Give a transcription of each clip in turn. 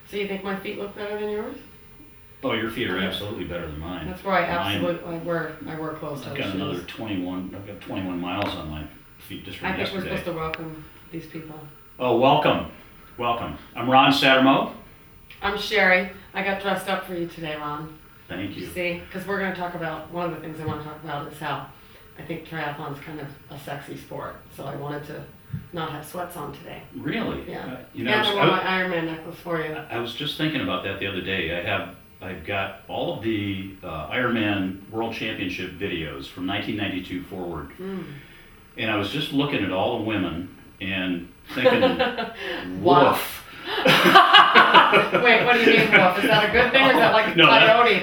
So you think my feet look better than yours? Oh, your feet are absolutely better than mine. That's right, absolutely. I wear closed-toe I've shoes. got another 21. I've got 21 miles on my feet just from I think yesterday. we're supposed to welcome these people. Oh, welcome. I'm Ron Sattermo. I'm Sherry. I got dressed up for you today, Ron. Thank you. See, because we're going to talk about, one of the things I want to talk about is how I think triathlon's kind of a sexy sport. So I wanted to not have sweats on today. Really? Yeah. You know, And I wore my Ironman necklace for you. I was just thinking about that the other day. I've got all of the Ironman World Championship videos from 1992 forward. And I was just looking at all the women and thinking, woof. Wait, what do you mean woof? Is that a good thing or is that like a coyote?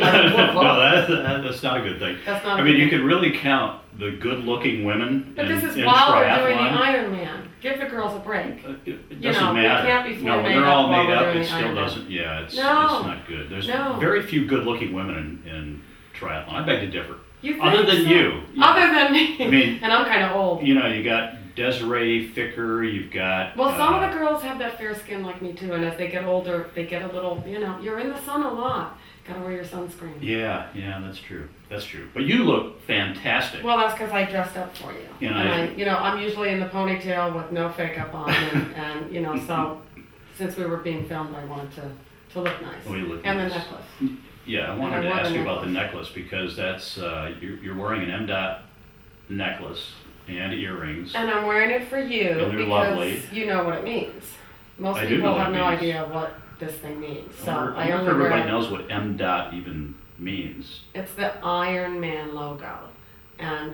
No, that's not a good thing. That's not I mean, you could really count the good-looking women But in this is in while we're triathlon. doing the Ironman. Give the girls a break. It doesn't they matter. can't be fully No, when made they're all up while made we're up, doing it the still Ironman. doesn't. Yeah, it's No. not good. There's No. very few good-looking women in triathlon. I beg to differ. You think Other than so? you. Yeah. Other than me. I mean, and I'm kind of old. You know, you got Desiree Ficker. You've got. Well, some of the girls have that fair skin like me too, and as they get older, they get a little, you're in the sun a lot. Gotta wear your sunscreen. Yeah, that's true. That's true. But you look fantastic. Well, that's because I dressed up for you. You know, and I'm usually in the ponytail with no makeup on, and so since we were being filmed, I wanted to look nice. Oh, you look and nice. the necklace. Yeah, I wanted to ask you about the necklace because that's you're wearing an M-Dot necklace and earrings. And I'm wearing it for you And they're because lovely. you know what it means. Most I do people know what have it no means. idea what this thing means. So I I wonder only if wear everybody it. knows what M-Dot even means. It's the Ironman logo, and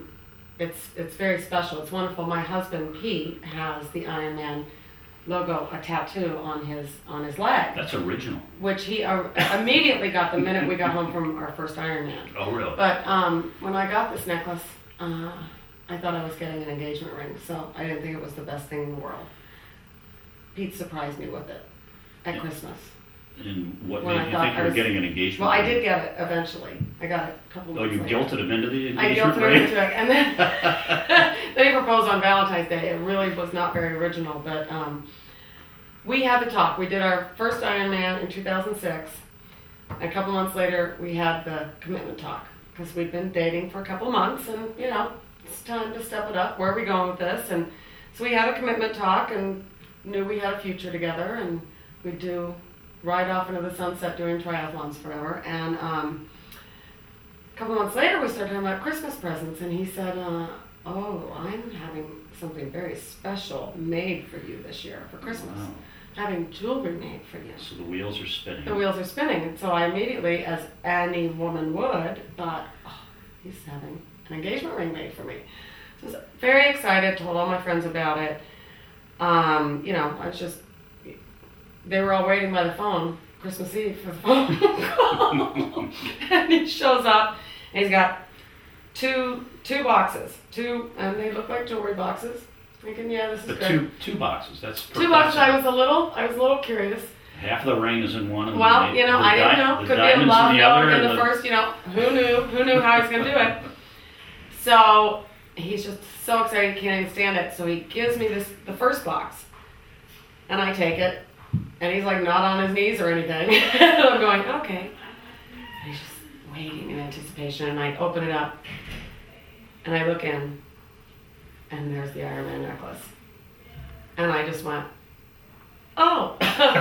it's very special. It's wonderful. My husband Pete has the Ironman logo, a tattoo on his leg, That's original. which he immediately got the minute we got home from our first Ironman. Oh, really? But when I got this necklace, I thought I was getting an engagement ring, so I didn't think it was the best thing in the world. Pete surprised me with it at Christmas. And what When made I you thought think I you were was- getting an engagement Well, I ring? did get it eventually. I got it a couple Oh, months you later. guilted him into the I engagement guilted ring? him into it, and then they proposed on Valentine's Day. It really was not very original, but we had the talk. We did our first Ironman in 2006. And a couple months later, we had the commitment talk because we'd been dating for a couple months, and it's time to step it up. Where are we going with this? And so we had a commitment talk and knew we had a future together, and we'd ride off into the sunset doing triathlons forever. And a couple months later, we started talking about Christmas presents, and he said, "Oh, I'm having something very special made for you this year for Christmas. Wow. Having jewelry made for you." So the wheels are spinning. The wheels are spinning, and so I immediately, as any woman would, thought, "Oh, he's having an engagement ring made for me." So I was very excited. Told all my friends about it. They were all waiting by the phone Christmas Eve for the phone call. And he shows up, and he's got two boxes, and they look like jewelry boxes. Thinking, yeah, this is But good. two boxes. That's Two boxes. I perplexing. was a little curious. Half the ring is in one. And Well, the I didn't know. the Could be a diamonds love in the note other. in and the first. Who knew how he was going to do it? So he's just so excited he can't even stand it. So he gives me the first box, and I take it, and he's like not on his knees or anything. And I'm going, okay. And he's just waiting in anticipation, and I open it up, and I look in, and there's the Ironman necklace, and I just went, "Oh,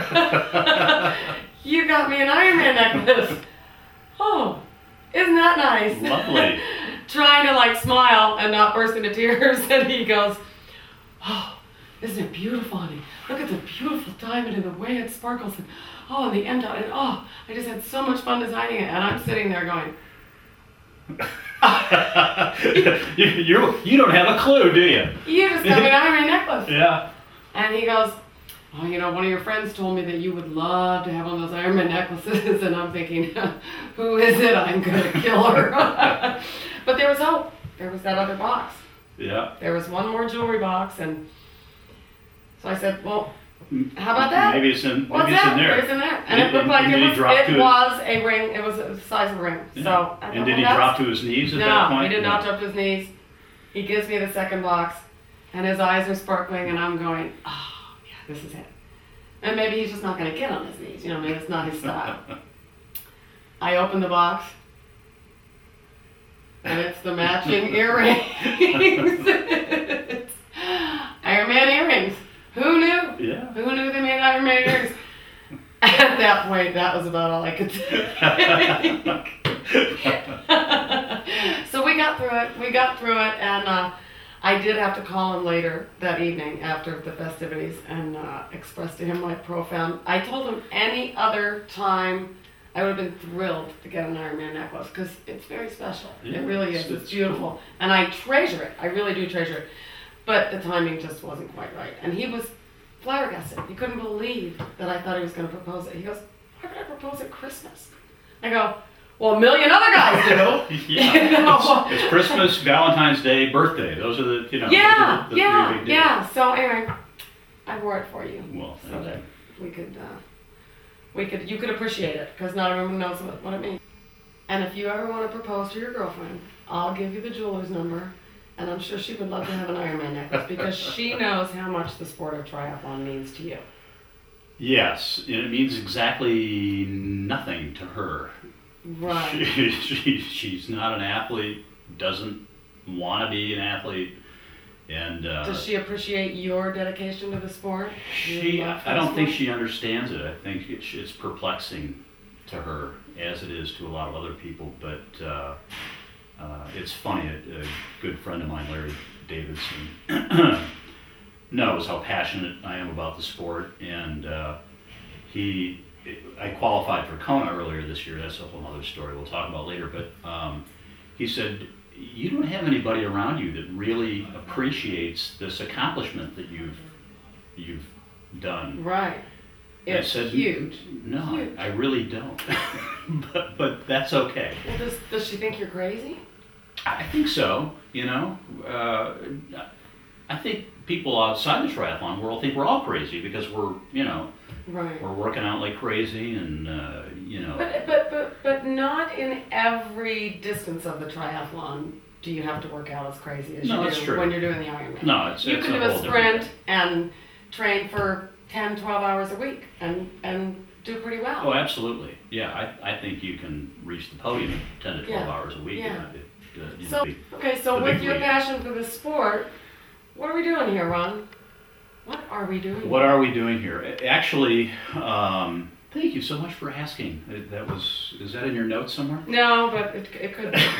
you got me an Ironman necklace. Oh, isn't that nice?" Lovely. Trying to smile and not burst into tears, and he goes, "Oh, isn't it beautiful, honey? Look at the beautiful diamond and the way it sparkles, and the M-Dot, and I just had so much fun designing it." And I'm sitting there going, you don't have a clue, do you? "You just got me an Ironman necklace." Yeah. And he goes, "Oh, one of your friends told me that you would love to have one of those Ironman necklaces." And I'm thinking, who is it? I'm going to kill her. But there was hope. There was that other box. Yeah. There was one more jewelry box. And so I said, "Well, how about that? Maybe it's in. What's Maybe it's that? in there. It's in there." And it looked like and did he drop it to it? was a ring. It was the size of a ring. Yeah. So I And thought, did he well, drop to his knees at that No, point? he did not drop to his knees. He gives me the second box, and his eyes are sparkling, and I'm going, "Oh, yeah, this is it." And maybe he's just not going to get on his knees. You know, maybe it's not his style. I open the box, and it's the matching earrings. It's Iron Man earrings. Who knew? Yeah. Who knew they made Iron Man earrings? At that point, that was about all I could say. So we got through it. And I did have to call him later that evening after the festivities and express to him my profound. I told him any other time I would have been thrilled to get an Iron Man necklace because it's very special. Yeah, it really is. It's beautiful. Cool. And I treasure it. I really do treasure it. But the timing just wasn't quite right. And he was flabbergasted. He couldn't believe that I thought he was going to propose it. He goes, "Why would I propose at Christmas?" I go, "Well, a million other guys do." Yeah. You know? It's Christmas, Valentine's Day, birthday. Those are the, you know, Yeah, those are the yeah, three big days. yeah. So anyway, I wore it for you. Well, so thank that you. you could appreciate it because not everyone knows what it means. And if you ever want to propose to your girlfriend, I'll give you the jeweler's number, and I'm sure she would love to have an Iron Man necklace because she knows how much the sport of triathlon means to you. Yes, and it means exactly nothing to her. Right. She's not an athlete, doesn't want to be an athlete, and does she appreciate your dedication to the sport? I don't think she understands it. I think it's perplexing to her, as it is to a lot of other people. But it's funny. A good friend of mine, Larry Davidson, knows how passionate I am about the sport, and I qualified for Kona earlier this year. That's a whole other story we'll talk about later. But he said, "You don't have anybody around you that really appreciates this accomplishment that you've done." Right. It's I said, huge. No, Huge. I really don't. but that's okay. Well, does she think you're crazy? I think so. You know, I think people outside the triathlon world think we're all crazy because we're, you know. Right. We're working out like crazy, and you know. But not in every distance of the triathlon do you have to work out as crazy as you do when you're doing the Ironman. No, it's you can do a sprint different. and train for 10, 12 hours a week and do pretty well. Oh, absolutely. Yeah, I think you can reach the podium 10 to 12 hours a week. Yeah. So with your passion for the sport, what are we doing here, Ron? What are we doing? What are we doing here? Actually, thank you so much for asking. Is that in your notes somewhere? No, but it could be.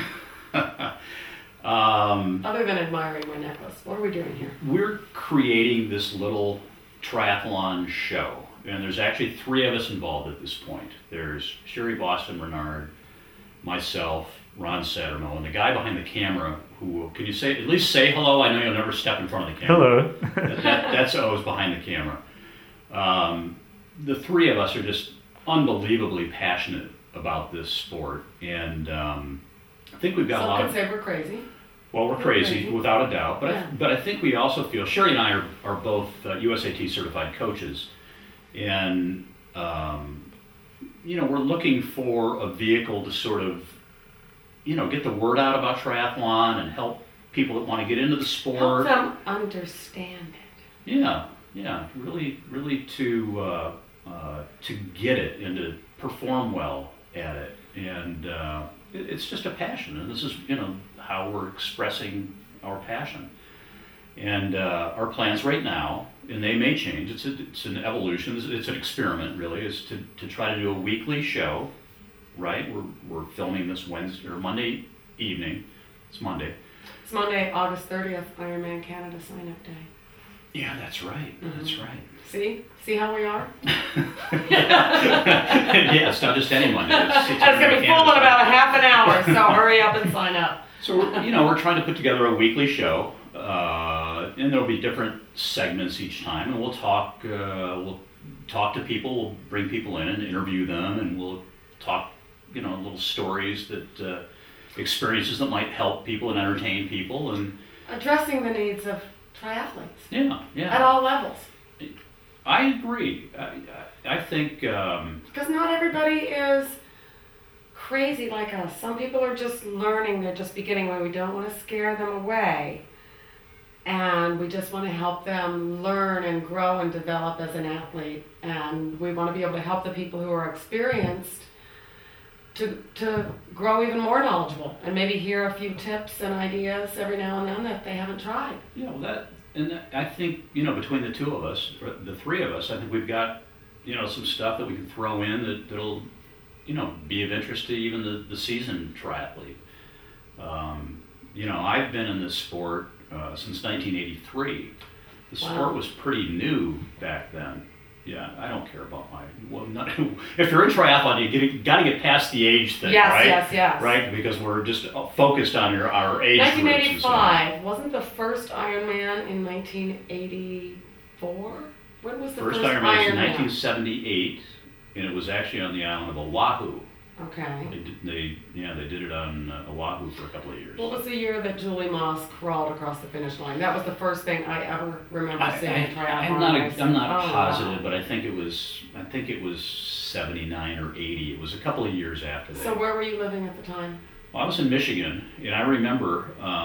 Other than admiring my necklace, what are we doing here? We're creating this little triathlon show, and there's actually 3 of us involved at this point. There's Sherry Boston Renard, myself, Ron Sattermill, and the guy behind the camera who, can you at least say hello? I know you'll never step in front of the camera. Hello. That's O's behind the camera. The 3 of us are just unbelievably passionate about this sport, and I think we've got a lot of... Some could say we're crazy. Well, we're crazy, without a doubt, but, Yeah. but I think we also feel, Sherry and I are both USAT certified coaches, and you know, we're looking for a vehicle to sort of, you know, get the word out about triathlon and help people that want to get into the sport. Help them understand it. Yeah, really to get it and to perform well at it, and it's just a passion, and this is, you know, how we're expressing our passion. And our plans right now, and they may change, it's an evolution, it's an experiment really, is to try to do a weekly show, right? We're filming this Wednesday or Monday evening. It's Monday. It's Monday, August 30th, Ironman Canada sign-up day. Yeah, that's right. Mm-hmm. That's right. See how we are? Yeah, it's not just any Monday. It's going to be full in about a half an hour, so hurry up and sign up. So we're trying to put together a weekly show, and there'll be different segments each time, and we'll talk to people, we'll bring people in and interview them, and we'll talk, you know, little stories that experiences that might help people and entertain people, and addressing the needs of triathletes. Yeah. At all levels. I agree. I think because not everybody is crazy like us. Some people are just learning, they're just beginning, where we don't want to scare them away. And we just want to help them learn and grow and develop as an athlete. And we want to be able to help the people who are experienced to grow even more knowledgeable and maybe hear a few tips and ideas every now and then that they haven't tried. Yeah, well, I think, between the two of us, or the three of us, I think we've got, some stuff that we can throw in that'll, be of interest to even the seasoned triathlete. I've been in this sport since 1983. The sport was pretty new back then. Yeah, I don't care about if you're in triathlon, you got to get past the age thing, right? Yes. Right, because we're just focused on our age groups. 1985 wasn't the first Ironman in 1984. When was the first Ironman? Was in 1978, and it was actually on the island of Oahu. Okay. They did it on Oahu for a couple of years. What was the year that Julie Moss crawled across the finish line? That was the first thing I ever remember seeing in triathlon. I'm not positive, but I think it was 79 or 80. It was a couple of years after that. So where were you living at the time? Well, I was in Michigan, and I remember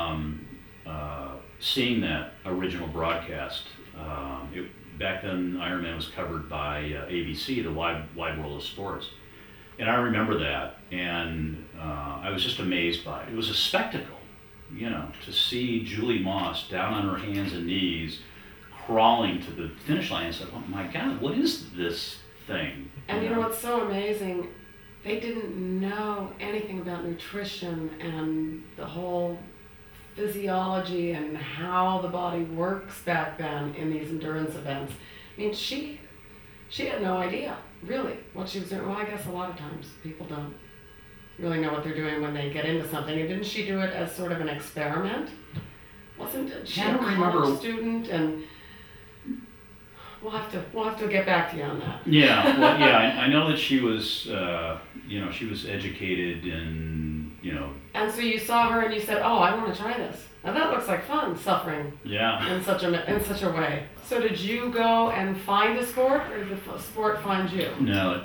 seeing that original broadcast. Back then, Ironman was covered by ABC, the Wide World of Sports. And I remember that, and I was just amazed by it. It was a spectacle, to see Julie Moss down on her hands and knees, crawling to the finish line. And said, "Oh my God, what is this thing?" And you know what's so amazing? They didn't know anything about nutrition and the whole physiology and how the body works back then in these endurance events. I mean, she had no idea, really, what she was doing. Well, I guess a lot of times people don't really know what they're doing when they get into something. And didn't she do it as sort of an experiment? Wasn't she a college student? And we'll have to get back to you on that. Yeah, well, I know that she was, she was educated in, And so you saw her and you said, "Oh, I want to try this. Now that looks like fun, suffering." Yeah. In such a way. So did you go and find the sport, or did the sport find you? No.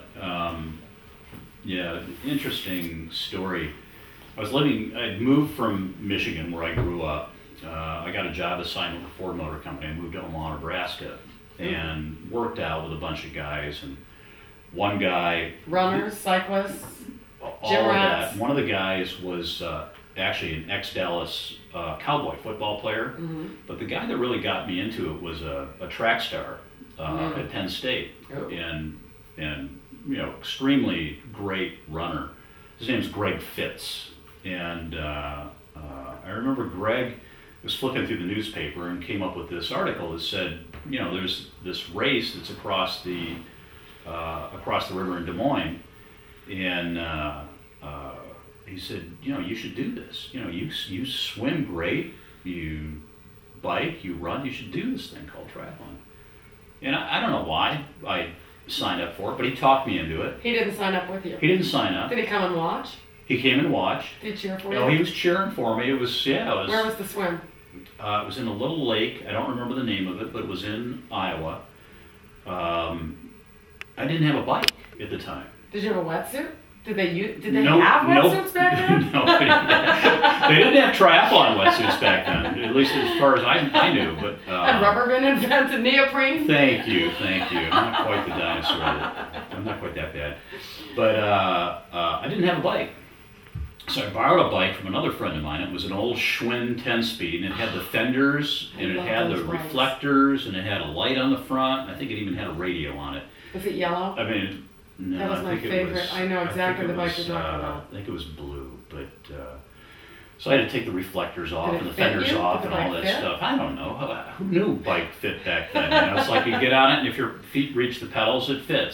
Interesting story. I'd moved from Michigan, where I grew up. I got a job assignment with Ford Motor Company. I moved to Omaha, Nebraska, and worked out with a bunch of guys. And one guy, runners, cyclists, all of that. One of the guys was actually an ex-Dallas Cowboy football player, but the guy that really got me into it was a track star at Penn State, and extremely great runner. His name's Greg Fitz, and I remember Greg was flipping through the newspaper and came up with this article that said, there's this race that's across the river in Des Moines, and he said, you should do this. You swim great, you bike, you run, you should do this thing called triathlon. And I don't know why I signed up for it, but he talked me into it. He didn't sign up with you? He didn't sign up. Did he come and watch? He came and watched. Did he cheer for you? No, he was cheering for me. It was. Where was the swim? It was in a little lake. I don't remember the name of it, but it was in Iowa. I didn't have a bike at the time. Did you have a wetsuit? Did they have wetsuits back then? No, they didn't have triathlon wetsuits back then, at least as far as I knew. But had rubber been invented, neoprene? Thank you. I'm not quite the dinosaur. I'm not quite that bad. But I didn't have a bike. So I borrowed a bike from another friend of mine. It was an old Schwinn 10-speed, and it had the fenders, and it had the reflectors, and it had a light on the front. I think it even had a radio on it. Was it yellow? I mean, no, that was my favorite. I know exactly the bike you're talking about. I think it was blue, but so I had to take the reflectors off and the fenders off and all that stuff. I don't know. Who knew bike fit back then? It's like you get on it and if your feet reach the pedals, it fits.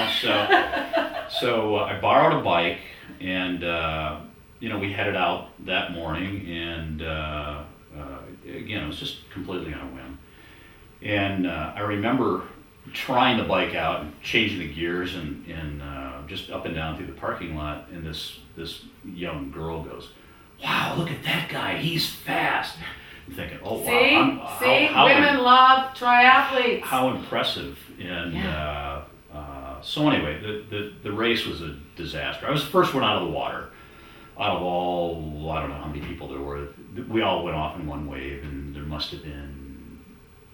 So I borrowed a bike and we headed out that morning and again it was just completely on a whim. And I remember trying the bike out and changing the gears and just up and down through the parking lot, and this young girl goes, "Wow, look at that guy, he's fast." I'm thinking, "Oh wow." Women love triathletes. How impressive. And so anyway, the race was a disaster. I was the first one out of the water. Out of all, I don't know how many people there were. We all went off in one wave, and there must have been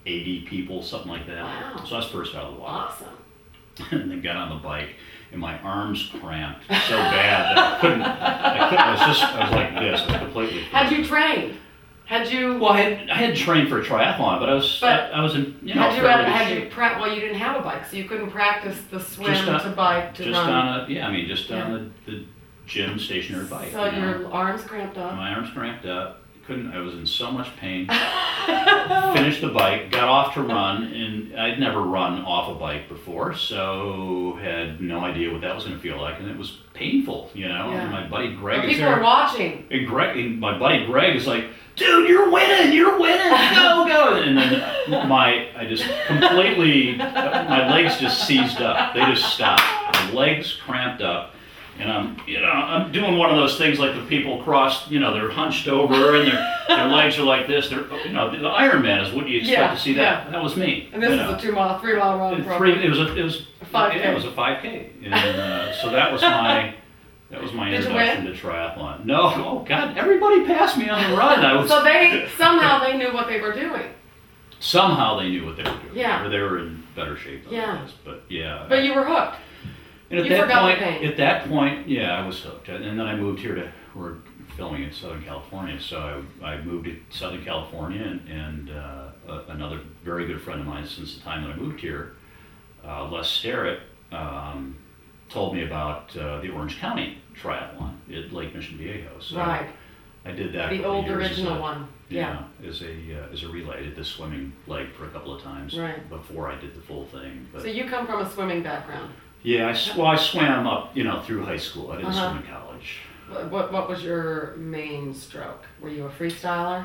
80 people, something like that. Wow. So I was first out of the water. Awesome. And then got on the bike, and my arms cramped so bad that I was like this. I was completely. Had you trained? Had you? Well, I had trained for a triathlon, but I was in, you know, well, you didn't have a bike, so you couldn't practice the swim to bike to run. Just on the gym stationary bike. So your arms cramped up. My arms cramped up. I was in so much pain. Finished the bike, got off to run, and I'd never run off a bike before, so had no idea what that was going to feel like, and it was painful, you know. Yeah. And my buddy Greg is there. People are watching. And my buddy Greg is like, "Dude, you're winning! Go!" And then I just completely, my legs just seized up. They just stopped. My legs cramped up. And I'm doing one of those things like the people cross, they're hunched over and their legs are like this. They're, the Ironman is what you expect to see that. Yeah. That was me. And this is a 3 mile run program. It was a 5K. Yeah, it was a 5K. And so that was my introduction to triathlon. No, oh God, everybody passed me on the run. So somehow they knew what they were doing. Somehow they knew what they were doing. Yeah. Or they were in better shape than I was. But yeah. But you were hooked. And at that point, yeah, I was hooked. And then I moved here we're filming in Southern California, so I moved to Southern California, and another very good friend of mine since the time that I moved here, Les Sterrett, told me about the Orange County Triathlon at Lake Mission Viejo. So right. I did that. The old original one. Yeah, as a relay. I did the swimming leg for a couple of times before I did the full thing. But, so you come from a swimming background. Yeah, I swam up, through high school. I didn't swim in college. What was your main stroke? Were you a freestyler?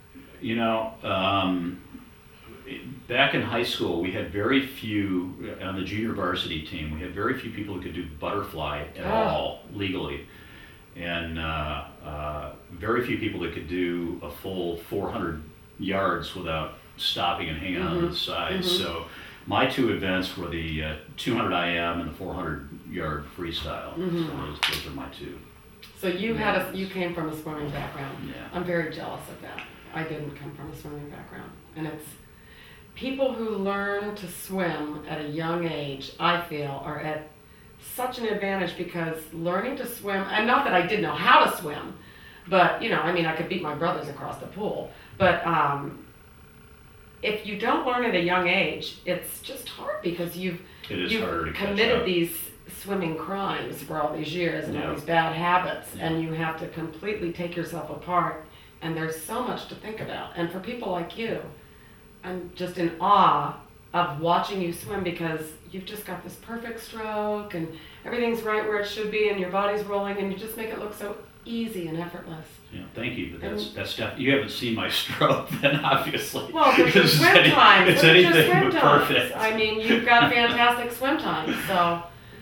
Back in high school, we had very few, on the junior varsity team, we had very few people who could do butterfly at all legally. And very few people that could do a full 400 yards without stopping and hanging on to the sides. Mm-hmm. So my two events were the 200 IM and the 400-yard freestyle. Mm-hmm. So those are my two. So you came from a swimming background. Yeah. I'm very jealous of that. I didn't come from a swimming background. And it's people who learn to swim at a young age, I feel, are at such an advantage, because learning to swim, and not that I didn't know how to swim, but, I could beat my brothers across the pool, but if you don't learn at a young age, it's just hard, because you've committed these swimming crimes for all these years and all these bad habits, and you have to completely take yourself apart, and there's so much to think about. And for people like you, I'm just in awe of watching you swim, because you've just got this perfect stroke and everything's right where it should be and your body's rolling, and you just make it look so easy and effortless. Yeah, thank you, but that's stuff. You haven't seen my stroke then, obviously. Well, but your swim times. It's anything but perfect. I mean, you've got fantastic swim times, so,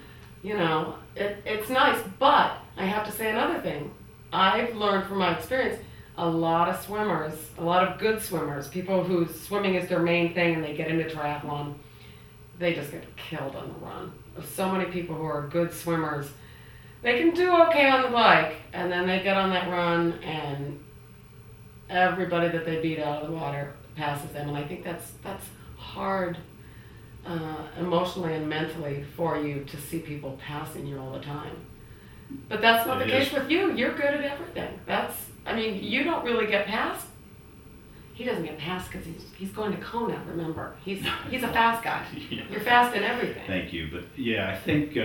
it's nice. But I have to say another thing. I've learned from my experience, a lot of swimmers, a lot of good swimmers, people whose swimming is their main thing and they get into triathlon, they just get killed on the run. There's so many people who are good swimmers, they can do okay on the bike, and then they get on that run and everybody that they beat out of the water passes them. And I think that's hard emotionally and mentally for you to see people passing you all the time. But that's not the case with you. You're good at everything. You don't really get past. He doesn't get past because he's going to Kona, remember. He's a fast guy. Yeah. You're fast in everything. Thank you. But yeah, I think,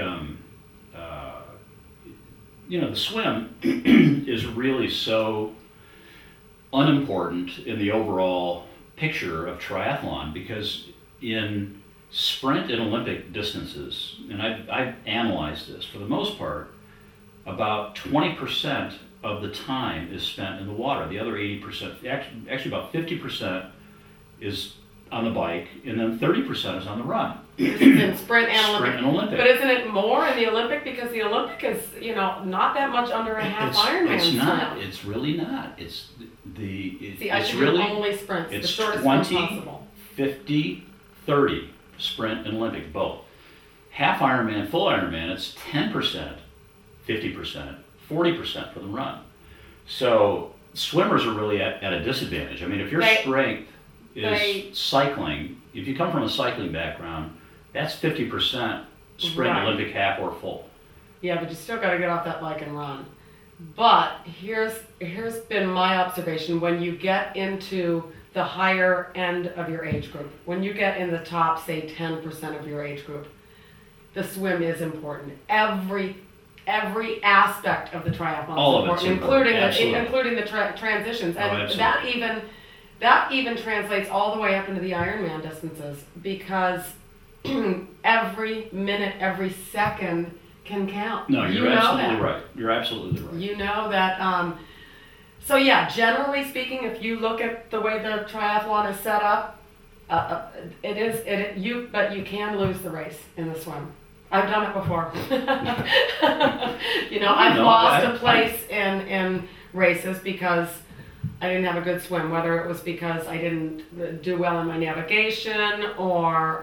the swim is really so unimportant in the overall picture of triathlon, because in sprint and Olympic distances, and I've analyzed this, for the most part, about 20% of the time is spent in the water. The other 80%, actually about 50% is on the bike, and then 30% is on the run. This is in sprint and Olympic. But isn't it more in the Olympic? Because the Olympic is, not that much under a half Ironman. It's not. It's really not. I should do only sprints. It's the shortest 20, possible. 50, 30, sprint and Olympic, both. Half Ironman, full Ironman, it's 10%, 50%, 40% for the run. So swimmers are really at a disadvantage. I mean, if your strength is cycling. If you come from a cycling background, that's 50% sprint, Right. Olympic half or full. Yeah, but you still got to get off that bike and run. But here's been my observation: when you get into the higher end of your age group, when you get in the top, say 10% of your age group, the swim is important. Every aspect of the triathlon All is of it's important, important. including the transitions, and absolutely. that even translates all the way up into the Ironman distances, because every minute, every second can count. No, You you're know absolutely that. right. You're absolutely right. You know that. So yeah, generally speaking, if you look at the way the triathlon is set up, but you can lose the race in the swim. I've done it before. I've lost a place in races because I didn't have a good swim, whether it was because I didn't do well in my navigation or,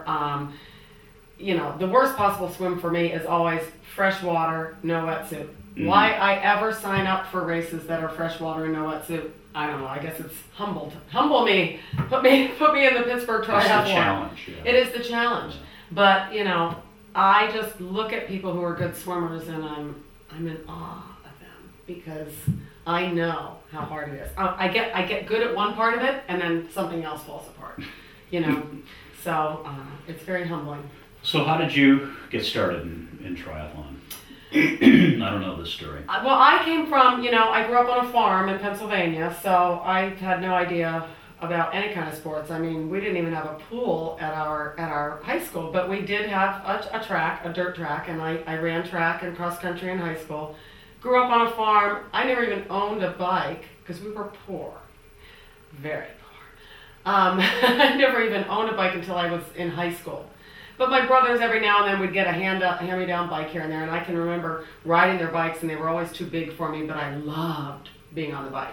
the worst possible swim for me is always fresh water, no wetsuit. Why I ever sign up for races that are freshwater and no wetsuit, I don't know. I guess it's humble me. Put me in the Pittsburgh Triathlon. It's the challenge. Yeah. It is the challenge. But I just look at people who are good swimmers and I'm in awe of them because I know how hard it is. I get good at one part of it and then something else falls apart. So it's very humbling. So how did you get started in triathlon? I don't know this story. Well, I came from, I grew up on a farm in Pennsylvania, so I had no idea about any kind of sports. I mean, we didn't even have a pool at our high school, but we did have a dirt track, and I ran track and cross country in high school. Grew up on a farm. I never even owned a bike because we were poor, very poor. I never even owned a bike until I was in high school. But my brothers, every now and then, would get a hand-me-down bike here and there, and I can remember riding their bikes, and they were always too big for me, but I loved being on the bike.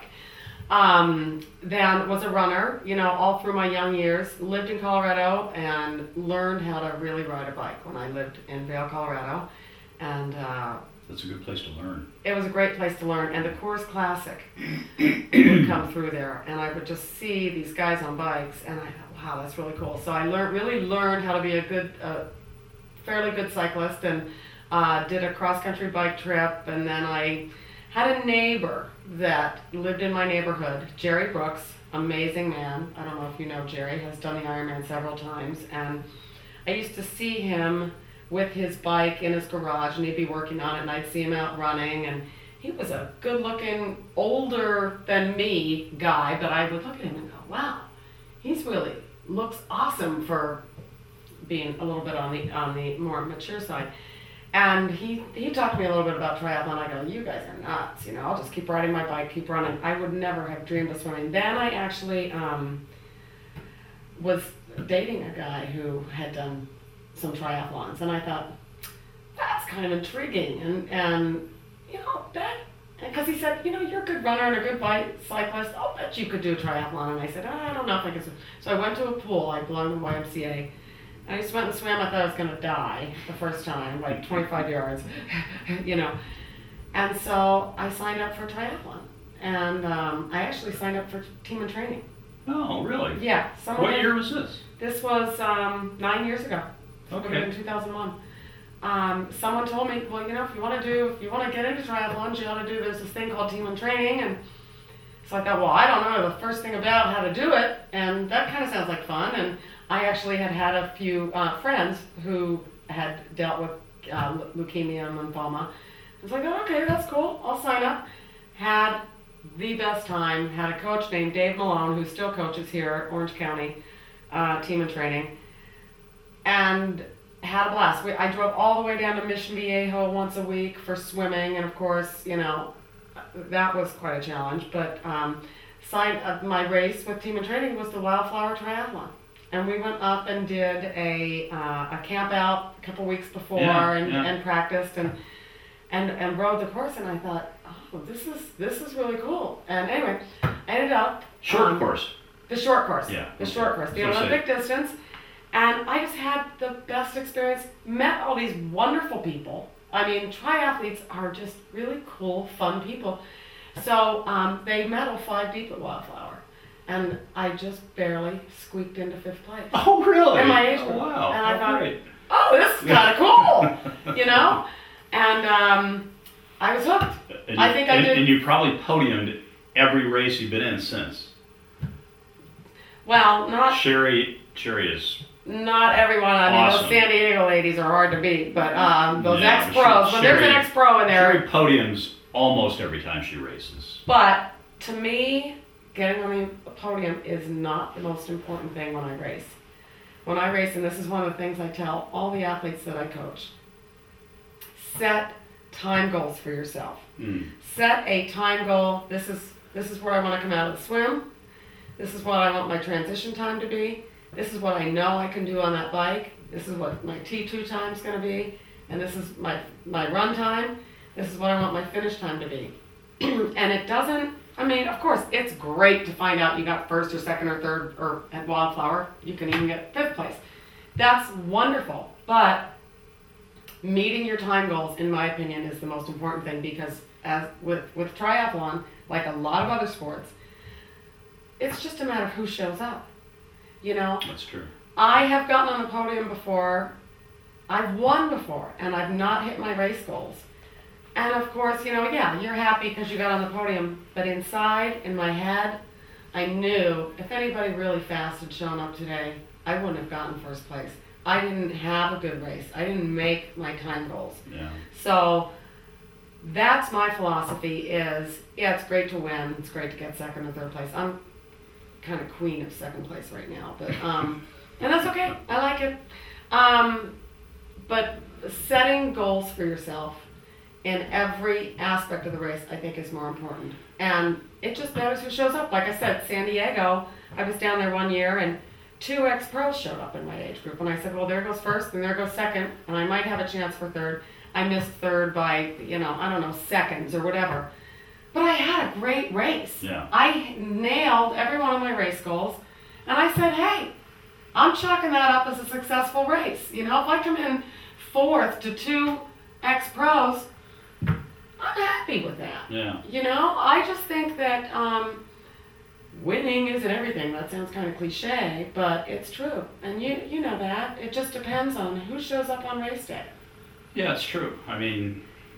Then was a runner, all through my young years. Lived in Colorado and learned how to really ride a bike when I lived in Vail, Colorado. And that's a good place to learn. It was a great place to learn. And the Coors Classic would come through there, and I would just see these guys on bikes, and I thought, wow, that's really cool. So I really learned how to be a fairly good cyclist, and did a cross-country bike trip, and then I had a neighbor that lived in my neighborhood, Jerry Brooks, amazing man. I don't know if you know Jerry, has done the Ironman several times, and I used to see him with his bike in his garage, and he'd be working on it, and I'd see him out running, and he was a good-looking, older than me guy, but I would look at him and go, wow, he's really looks awesome for being a little bit on the more mature side. And he talked to me a little bit about triathlon. I go, you guys are nuts, I'll just keep riding my bike, keep running. I would never have dreamed of swimming. Then I actually was dating a guy who had done some triathlons, and I thought, that's kind of intriguing. And that, because he said, you're a good runner and a good bike cyclist, I'll bet you could do a triathlon. And I said, I don't know if I can swim. So I went to a pool, I belonged to the YMCA, and I just went and swam. I thought I was going to die the first time, like 25 yards, And so I signed up for triathlon. And I actually signed up for Team in Training. Oh, really? Yeah. What year was this? This was 9 years ago. Okay. In 2001. Someone told me, well, if you want to get into triathlons, you ought to do, there's this thing called Team in Training. And so I thought, well, I don't know the first thing about how to do it, and that kind of sounds like fun. And I actually had a few friends who had dealt with leukemia and lymphoma. I was like, oh, okay, that's cool, I'll sign up. Had the best time, had a coach named Dave Malone, who still coaches here at Orange County, Team in Training, and had a blast. I drove all the way down to Mission Viejo once a week for swimming, and of course, that was quite a challenge. But my race with Team in Training was the Wildflower Triathlon, and we went up and did a camp out a couple weeks before, and practiced and rode the course. And I thought, oh, this is really cool. And anyway, I ended up short course. The short course. Yeah. The short course. The Olympic distance. And I just had the best experience, met all these wonderful people. I mean, triathletes are just really cool, fun people. So they medal 5 deep at Wildflower. and I just barely squeaked into 5th place. Oh, really? In my age group. Wow. And I thought, great. oh, this is kind of cool, you know? And I was hooked. And I think I did. And you probably podiumed every race you've been in since. Well, not Sherry is not everyone. I mean, awesome. those San Diego ladies are hard to beat, but those Yeah, ex-pros, when there's an Sherry- ex-pro in there. Sherry podiums almost every time she races. But to me, getting on the podium is not the most important thing when I race. When I race, and this is one of the things I tell all the athletes that I coach, set time goals for yourself. Mm. Set a time goal. This is where I want to come out of the swim. This is what I want my transition time to be. This is what I know I can do on that bike. This is what my T2 time is going to be. And this is my run time. This is what I want my finish time to be. And it doesn't, I mean, of course, it's great to find out you got 1st or 2nd or 3rd, or at Wildflower, you can even get 5th place. That's wonderful. But meeting your time goals, in my opinion, is the most important thing, because as with triathlon, like a lot of other sports, it's just a matter of who shows up. You know, That's true. I have gotten on the podium before, I've won before, and I've not hit my race goals. And of course, you know, yeah, you're happy because you got on the podium, but inside, in my head, I knew if anybody really fast had shown up today, I wouldn't have gotten 1st place. I didn't have a good race. I didn't make my time goals. Yeah. So that's my philosophy is, yeah, it's great to win. It's great to get 2nd or 3rd place. I'm kind of queen of 2nd place right now, but and that's okay. I like it. But setting goals for yourself in every aspect of the race, I think, is more important. And it just matters who shows up. Like I said, San Diego, I was down there one year, and 2 ex-pros showed up in my age group. And I said, well, there goes 1st, and there goes 2nd, and I might have a chance for 3rd. I missed 3rd by, you know, I don't know, seconds or whatever. But I had a great race. Yeah. I nailed every one of my race goals. And I said, hey, I'm chalking that up as a successful race. You know, if I come in 4th to 2 ex-pros, I'm happy with that. Yeah. You know, I just think that winning isn't everything. That sounds kind of cliche, but it's true. And you know that. It just depends on who shows up on race day. Yeah, it's true. I mean,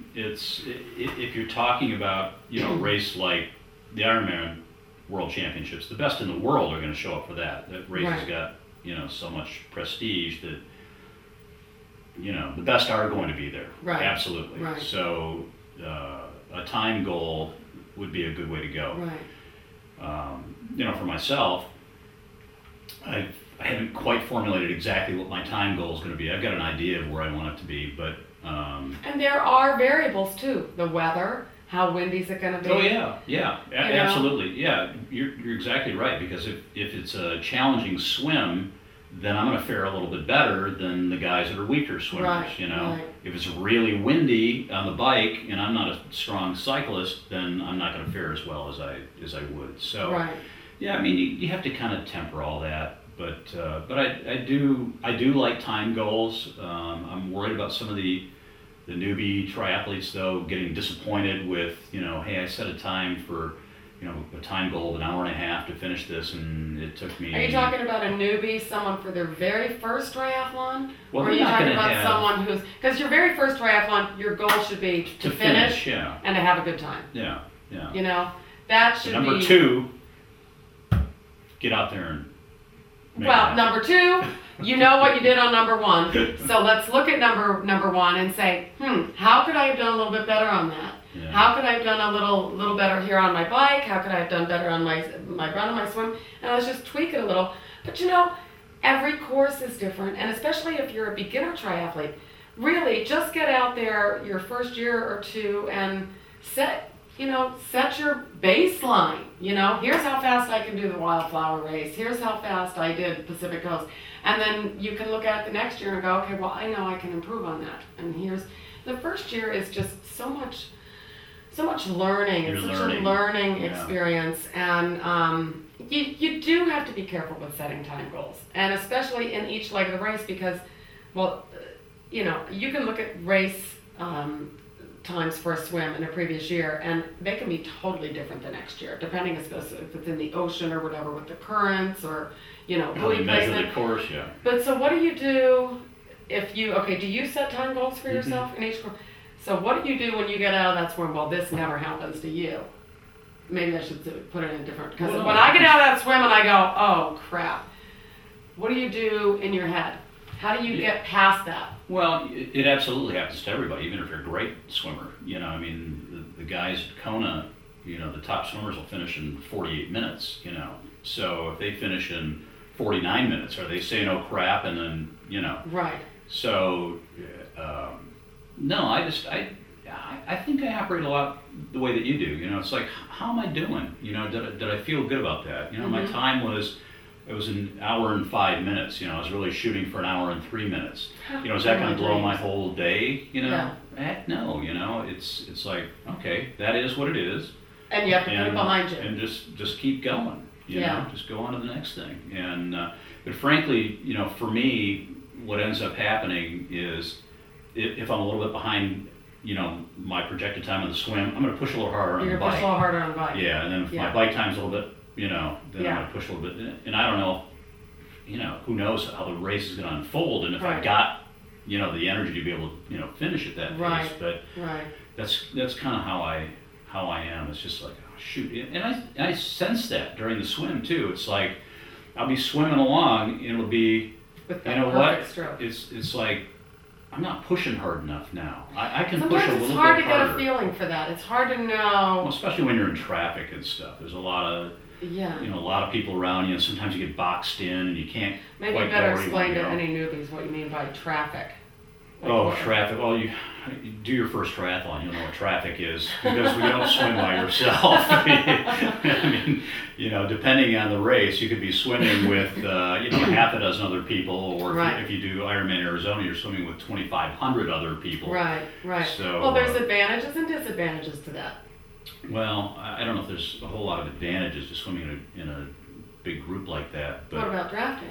if you're talking about, you know, a race like the Ironman World Championships, the best in the world are going to show up for that. That race has got, you know, so much prestige that, you know, the best are going to be there. Right. Absolutely. Right. So a time goal would be a good way to go. Right. You know, for myself, I haven't quite formulated exactly what my time goal is going to be. I've got an idea of where I want it to be, but and there are variables too. The weather, how windy is it going to be? oh yeah, know? absolutely, yeah. You're exactly right, because if it's a challenging swim, then I'm going to fare a little bit better than the guys that are weaker swimmers. Right, You know, right. if it's really windy on the bike and I'm not a strong cyclist, then I'm not going to fare as well as I would. So Right. yeah, I mean, you have to kind of temper all that. But I do like time goals. I'm worried about some of the newbie triathletes, though, getting disappointed with, you know, hey, I set a time for, you know, a time goal of an hour and a half to finish this, and it took me. Are you talking about a newbie, someone for their very first triathlon? Well, or are they're you not talking gonna about have- someone who's, because your very first triathlon, your goal should be to finish Yeah, and to have a good time. yeah. You know, that should Number be. 2, get out there and. make Well, it number 2, you know what you did on number 1. So let's look at number 1 and say, how could I have done a little bit better on that? Yeah. How could I have done a little better here on my bike? How could I have done better on my run and my swim? And let's just tweak it a little. But you know, every course is different, and especially if you're a beginner triathlete, really just get out there your first year or 2 and set your baseline. You know, here's how fast I can do the Wildflower race. Here's how fast I did Pacific Coast. And then you can look at it the next year and go, okay, well, I know I can improve on that. And here's the first year is just so much learning. You're It's such learning. a learning Yeah. experience, and you do have to be careful with setting time goals, and especially in each leg of the race, because, well, you know, you can look at race times for a swim in a previous year, and they can be totally different the next year, depending if it's in the ocean or whatever with the currents or, you know, How buoy they measure placement. the course, yeah. But so what do you do if you, okay, do you set time goals for yourself in each course? So what do you do when you get out of that swim? Well, this never happens to you. Maybe I should put it in different, because Well, when I get out of that swim and I go, oh crap, what do you do in your head? How do you get past that? Well, it absolutely happens to everybody, even if you're a great swimmer. You know, I mean, the guys at Kona, you know, the top swimmers will finish in 48 minutes, you know. So if they finish in 49 minutes, are they saying, oh crap, and then, you know. Right. So, no, I think I operate a lot the way that you do. You know, it's like, how am I doing? You know, did I feel good about that? You know, my time was, it was an hour and 5 minutes. You know, I was really shooting for an hour and 3 minutes. You know, is that going to blow my whole day? You know, Yeah. Heck no. You know, it's like, okay, that is what it is, And you have to put it behind you. and just keep going. You Yeah. know, just go on to the next thing. And but frankly, you know, for me, what ends up happening is if I'm a little bit behind, you know, my projected time on the swim, I'm going to push a little harder on You're the going to push a bike. little harder on the bike. Yeah, and then if my Yeah. bike time's a little bit, you know, then Yeah. I'm going to push a little bit. And I don't know, you know, who knows how the race is going to unfold, and if I Right. got, you know, the energy to be able to, you know, finish at that Right. pace. But Right. that's kind of how I am. It's just like, oh, shoot, and I sense that during the swim too. It's like I'll be swimming along, and it'll be, With you that know perfect what? stroke. It's like I'm not pushing hard enough now. I can Sometimes push a it's little hard bit to get harder. a feeling for that. It's hard to Well, know. especially when you're in traffic and stuff. There's a lot of, Yeah. you know, a lot of people around you, and sometimes you get boxed in and you can't Maybe you quite better go where you explain wanna to go. any newbies what you mean by traffic. Like Oh, what- traffic. Well, you do your first triathlon, you'll know what traffic is, because we don't swim by yourself. I mean, you know, depending on the race, you could be swimming with, you know, half a dozen other people, or Right. if you do Ironman Arizona, you're swimming with 2,500 other people. Right, right. So, Well, there's advantages and disadvantages to that. Well, I don't know if there's a whole lot of advantages to swimming in a big group like that, but What about drafting?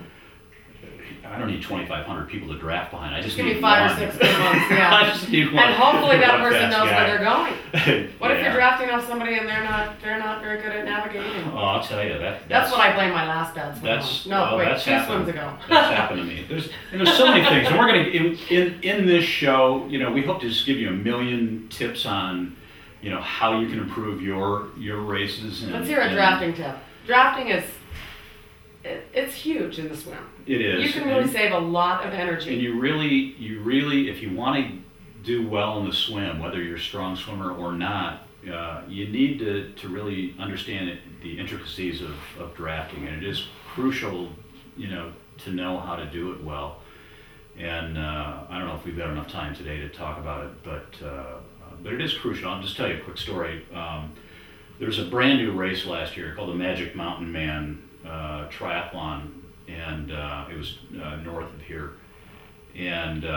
I don't need 2,500 people to draft behind. I just Give need me 5 or one. 6 good ones, yeah. I just need one. And hopefully that one person fast knows guy. where they're going. What if Yeah. you're drafting off somebody and they're not very good at navigating? Oh, I'll tell you That's what I blame my last bad swim That's on. No, well, wait, that's 2 happened. swims ago. That's happened to me. There's so many things, and we're gonna in this show. You know, we hope to just give you a million tips on, you know, how you can improve your races. And, Let's hear a drafting tip. Drafting is, it's huge in the swim. It is. You can really and, save a lot of and energy. you really, if you want to do well in the swim, whether you're a strong swimmer or not, you need to really understand the intricacies of drafting, and it is crucial, you know, to know how to do it well. And I don't know if we've got enough time today to talk about it, but it is crucial. I'll just tell you a quick story. There was a brand new race last year called the Magic Mountain Man Triathlon, and it was north of here. And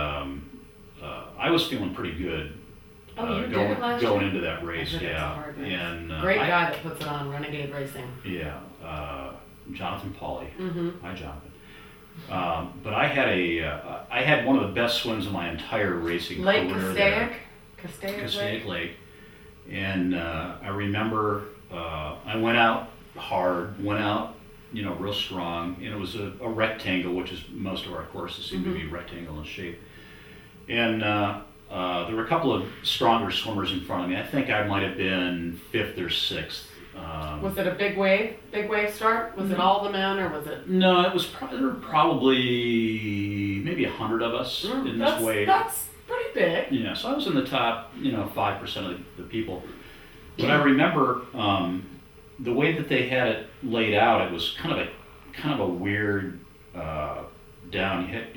I was feeling pretty good Oh, you did going it last going year? into that race. I heard it's a Yeah, hard race. and Great guy that puts it on, Renegade Racing. Yeah, Jonathan Pauly. Mm-hmm. Hi, Jonathan. But I had one of the best swims of my entire racing Lake career there. Castaic Castaic Lake. And I remember I went out hard, went out, you know, real strong, and it was a rectangle, which is most of our courses seem to be rectangle in shape. And there were a couple of stronger swimmers in front of me. I think I might have been 5th or 6th. Was it a big wave start? Was it all the men, or was it? No, it was there were probably maybe 100 of us in this wave. That's pretty big. Yeah, so I was in the top, you know, 5% of the people. But I remember the way that they had it laid out. It was kind of a weird down. It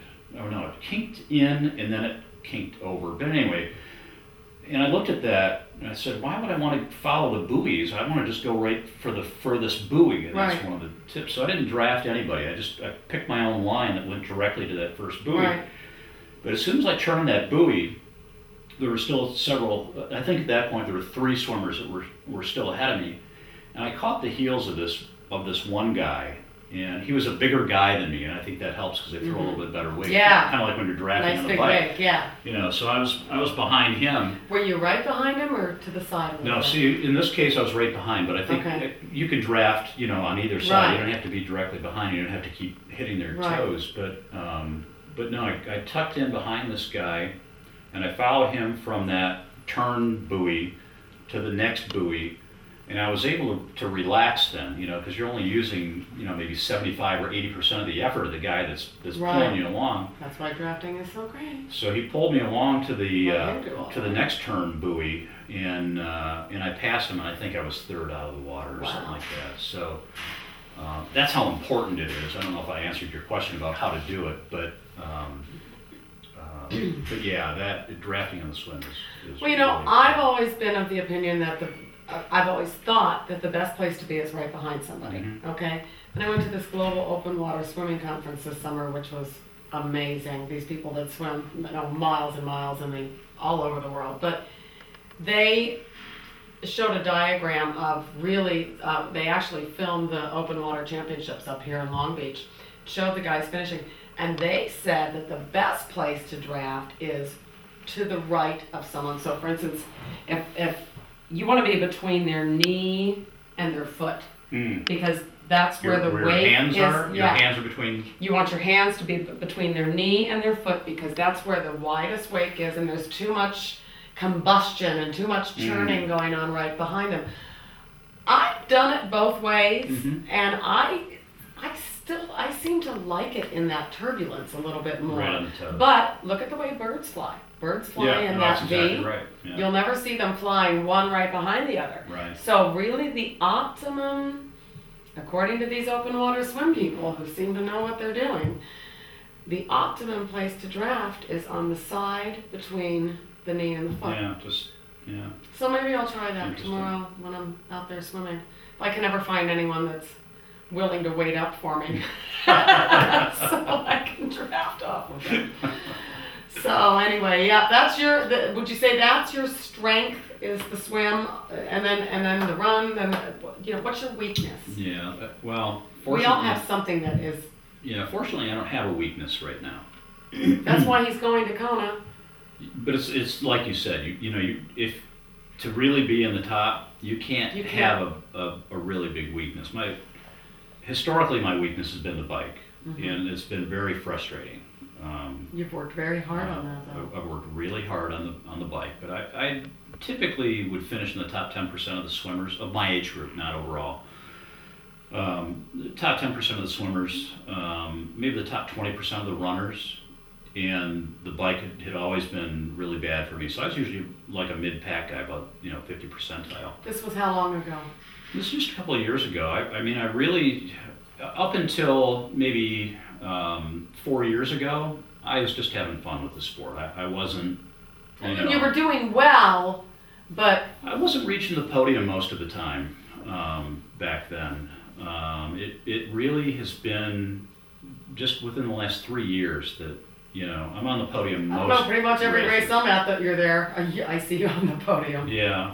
kinked in and then it kinked over. But anyway, and I looked at that and I said, why would I want to follow the buoys? I want to just go right for the furthest buoy, and that's Right. one of the tips. So I didn't draft anybody. I picked my own line that went directly to that first buoy. Right. But as soon as I turned that buoy, there were still several. I think at that point there were 3 swimmers that were still ahead of me, and I caught the heels of this one guy, And he was a bigger guy than me, and I think that helps because they throw a little bit better weight. Yeah. Kind of like when you're drafting Nice on a big bike. wig, yeah. You know, so I was behind him. Were you right behind him or to the side? a little No, bit? see, in this case, I was right behind, but I think Okay. you can draft, you know, on either side. Right. You don't have to be directly behind. You don't have to keep hitting their Right. toes. But no, I tucked in behind this guy, and I followed him from that turn buoy to the next buoy, and I was able to relax then, you know, because you're only using, you know, maybe 75 or 80% of the effort of the guy that's Right. pulling you along. That's why drafting is so great. So he pulled me along to the Well, you do all to the that. next turn buoy, and I passed him, and I think I was third out of the water or something Wow. like that. So that's how important it is. I don't know if I answered your question about how to do it, but yeah, that drafting on the swim is Well, you know, really I've important. always been of the opinion that I've always thought that the best place to be is right behind somebody, Mhm. okay? And I went to this global open water swimming conference this summer, which was amazing. These people that swim, you know, miles and miles all over the world. But they showed a diagram of really, they actually filmed the open water championships up here in Long Beach, showed the guys finishing, and they said that the best place to draft is to the right of someone. So for instance, if you want to be between their knee and their foot, because that's where the your weight hands is. are. Your Yeah. hands are between. You want your hands to be between their knee and their foot because that's where the widest wake is, and there's too much combustion and too much churning going on right behind them. I've done it both ways, and I seem to like it in that turbulence a little bit more. Right on the toe. But look at the way birds fly. Birds fly Yeah, in no, that that's V. exactly right. Yeah. You'll never see them flying one right behind the other. Right. So really the optimum, according to these open water swim people who seem to know what they're doing, the optimum place to draft is on the side between the knee and the foot. Yeah. So maybe I'll try that Interesting. tomorrow when I'm out there swimming. If I can ever find anyone that's willing to wait up for me so I can draft off of them. So anyway, yeah, that's would you say that's your strength is the swim and then the run, then you know, what's your weakness? Yeah. Well, We all have something that is, Yeah. Fortunately, I don't have a weakness right now. that's why he's going to Kona. But it's like you said. If to really be in the top, you can't You have a really big weakness. Historically, my weakness has been the bike, and it's been very frustrating. You've worked very hard on that though. I've worked really hard on the bike, but I typically would finish in the top 10% of the swimmers of my age group, not overall. The top 10% of the swimmers, maybe the top 20% of the runners, and the bike had always been really bad for me. So I was usually like a mid-pack guy, about 50 percentile. This was how long ago? This was just a couple of years ago. I mean, I really, up until maybe 4 years ago, I was just having fun with the sport. I wasn't, You were doing well, but I wasn't reaching the podium most of the time back then. It really has been just within the last 3 years that I'm on the podium I most. don't know, pretty much every races. race I'm at that you're there, I see you on the podium. Yeah,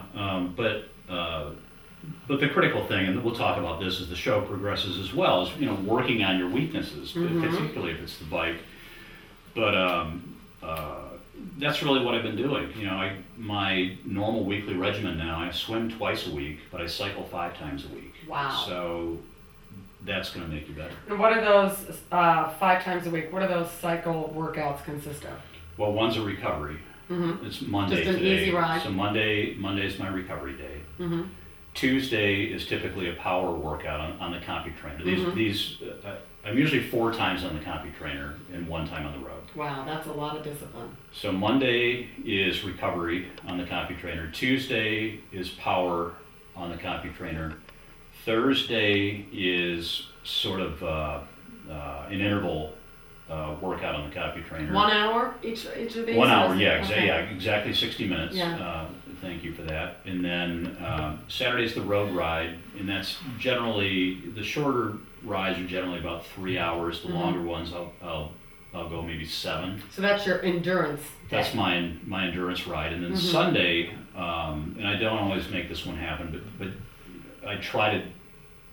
but the critical thing, and we'll talk about this as the show progresses as well, is working on your weaknesses, particularly if it's the bike. But that's really what I've been doing. My normal weekly regimen now, I swim twice a week, but I cycle 5 times a week. Wow. So that's going to make you better. And what are those 5 times a week? What do those cycle workouts consist of? Well, one's a recovery. It's Monday Just an today. easy ride. So Monday's my recovery day. Mm-hmm. Tuesday is typically a power workout on the CompuTrainer. These I'm usually 4 times on the CompuTrainer and 1 time on the road. Wow, that's a lot of discipline. So Monday is recovery on the CompuTrainer. Tuesday is power on the CompuTrainer. Thursday is sort of an interval workout on the CompuTrainer. 1 hour each of these? 1 hour, Or is it- yeah, okay. exactly 60 minutes. Yeah. Thank you for that. And then Saturday's the road ride, and that's generally, the shorter rides are generally about 3 hours. The longer ones, I'll go maybe 7. So that's your endurance day. That's my endurance ride. And then Sunday, and I don't always make this one happen, but I try to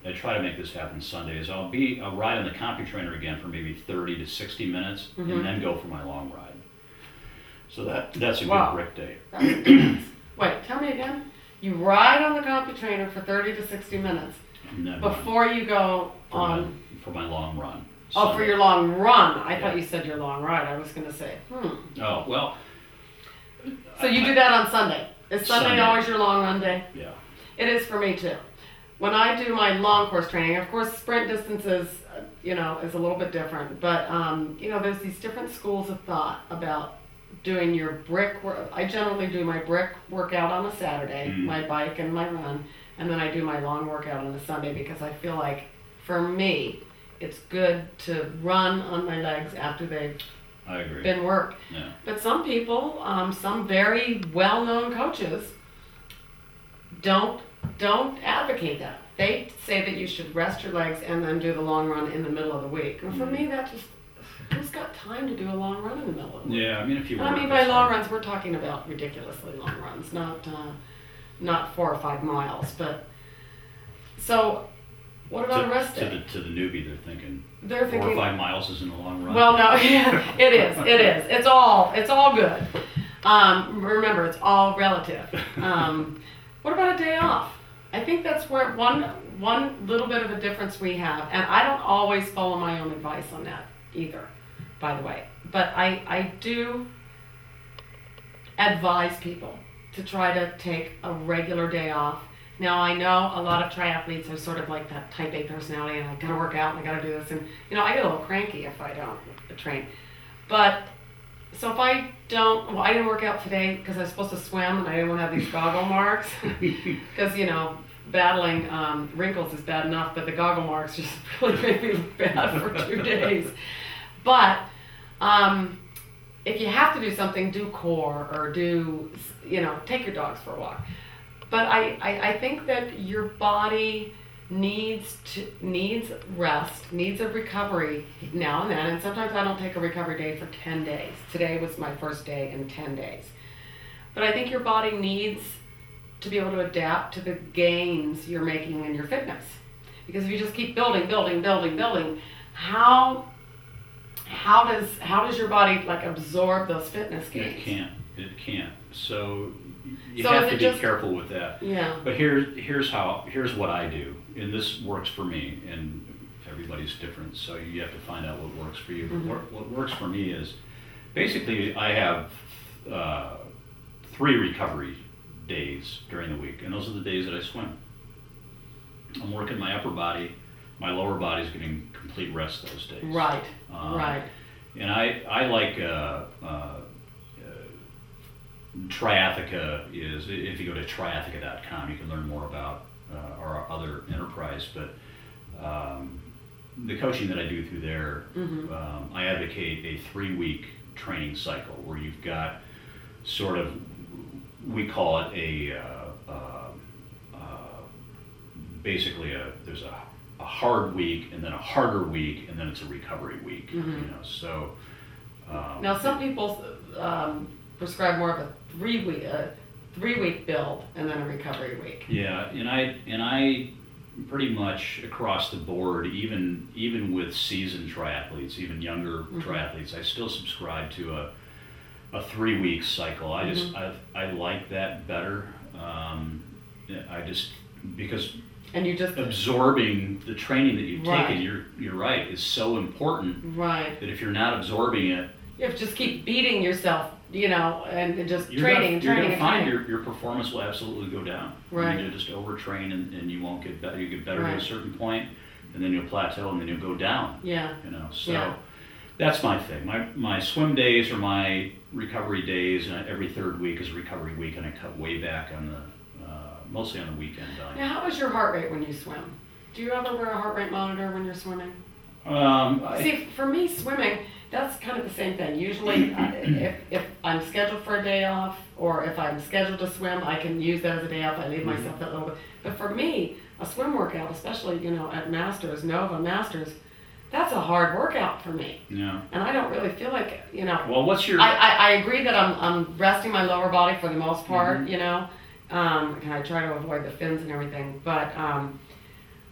I try to make this happen Sunday, is I'll ride on the CompuTrainer again for maybe 30 to 60 minutes, and then go for my long ride. So that's a good brick day. Wait, tell me again. You ride on the CompuTrainer for 30 to 60 minutes before you go on for my long run. Oh, Sunday. for your long run. I thought you said your long ride. I was going to say, Oh, well. So you do that on Sunday. Is Sunday always your long run day? Yeah. It is for me too. When I do my long course training, of course, sprint distances, is a little bit different. But, there's these different schools of thought about doing your brick work. I generally do my brick workout on a Saturday, my bike and my run, and then I do my long workout on a Sunday because I feel like, for me, it's good to run on my legs after they've been worked. Yeah. But some people, some very well-known coaches, don't advocate that. They say that you should rest your legs and then do the long run in the middle of the week. And for me, that just, who's got time to do a long run in the middle of the week? Yeah, I mean, if you. By long runs, we're talking about ridiculously long runs, not 4 or 5 miles. But so, what about a rest day? To the newbie, they're thinking 4 or 5 miles isn't a long run. Well, no, yeah, it is. It's all good. Remember, it's all relative. What about a day off? I think that's where one little bit of a difference we have, and I don't always follow my own advice on that either, by the way. But I do advise people to try to take a regular day off. Now, I know a lot of triathletes are sort of like that type A personality, and I gotta work out, and I gotta do this, and I get a little cranky if I don't train. But so if I didn't work out today because I was supposed to swim, and I didn't want to have these goggle marks, because battling wrinkles is bad enough, but the goggle marks just really made me look bad for 2 days. But if you have to do something, do core or take your dogs for a walk. But I think that your body needs rest, needs a recovery now and then. And sometimes I don't take a recovery day for 10 days. Today was my first day in 10 days. But I think your body needs to be able to adapt to the gains you're making in your fitness. Because if you just keep building, how does your body absorb those fitness gains? It can't. So you have to be careful with that. Yeah. But here's what I do, and this works for me, and everybody's different, so you have to find out what works for you. But what works for me is basically I have 3 recovery days during the week, and those are the days that I swim. I'm working my upper body, my lower body's getting complete rest those days. Right. Right. And I like Triathica is, if you go to triathica.com, you can learn more about our other enterprise, but the coaching that I do through there, I advocate a 3-week training cycle where you've got sort of, we call it basically there's a hard week and then a harder week and then it's a recovery week. So now some people prescribe more of a 3-week build and then a recovery week. Yeah, and I pretty much across the board, even with seasoned triathletes, even younger triathletes, I still subscribe to a 3-week cycle. I like that better. Because and you just absorbing the training that you've taken, you're right, is so important. Right. That if you're not absorbing it, you have to just keep beating yourself, and just training. You're going to find your performance will absolutely go down. Right. You just overtrain and you won't get better. You get better at a certain point, and then you'll plateau, and then you'll go down. Yeah. So that's my thing. My swim days are my recovery days, and every 3rd week is a recovery week, and I cut way back on mostly on the weekend. Now, how is your heart rate when you swim? Do you ever wear a heart rate monitor when you're swimming? See, for me, swimming, that's kind of the same thing. Usually, if I'm scheduled for a day off, or if I'm scheduled to swim, I can use that as a day off. I leave myself that little bit. But for me, a swim workout, especially at Masters, Nova Masters, that's a hard workout for me. Yeah. And I don't really feel like, Well, what's your? I agree that I'm resting my lower body for the most part, and I try to avoid the fins and everything. But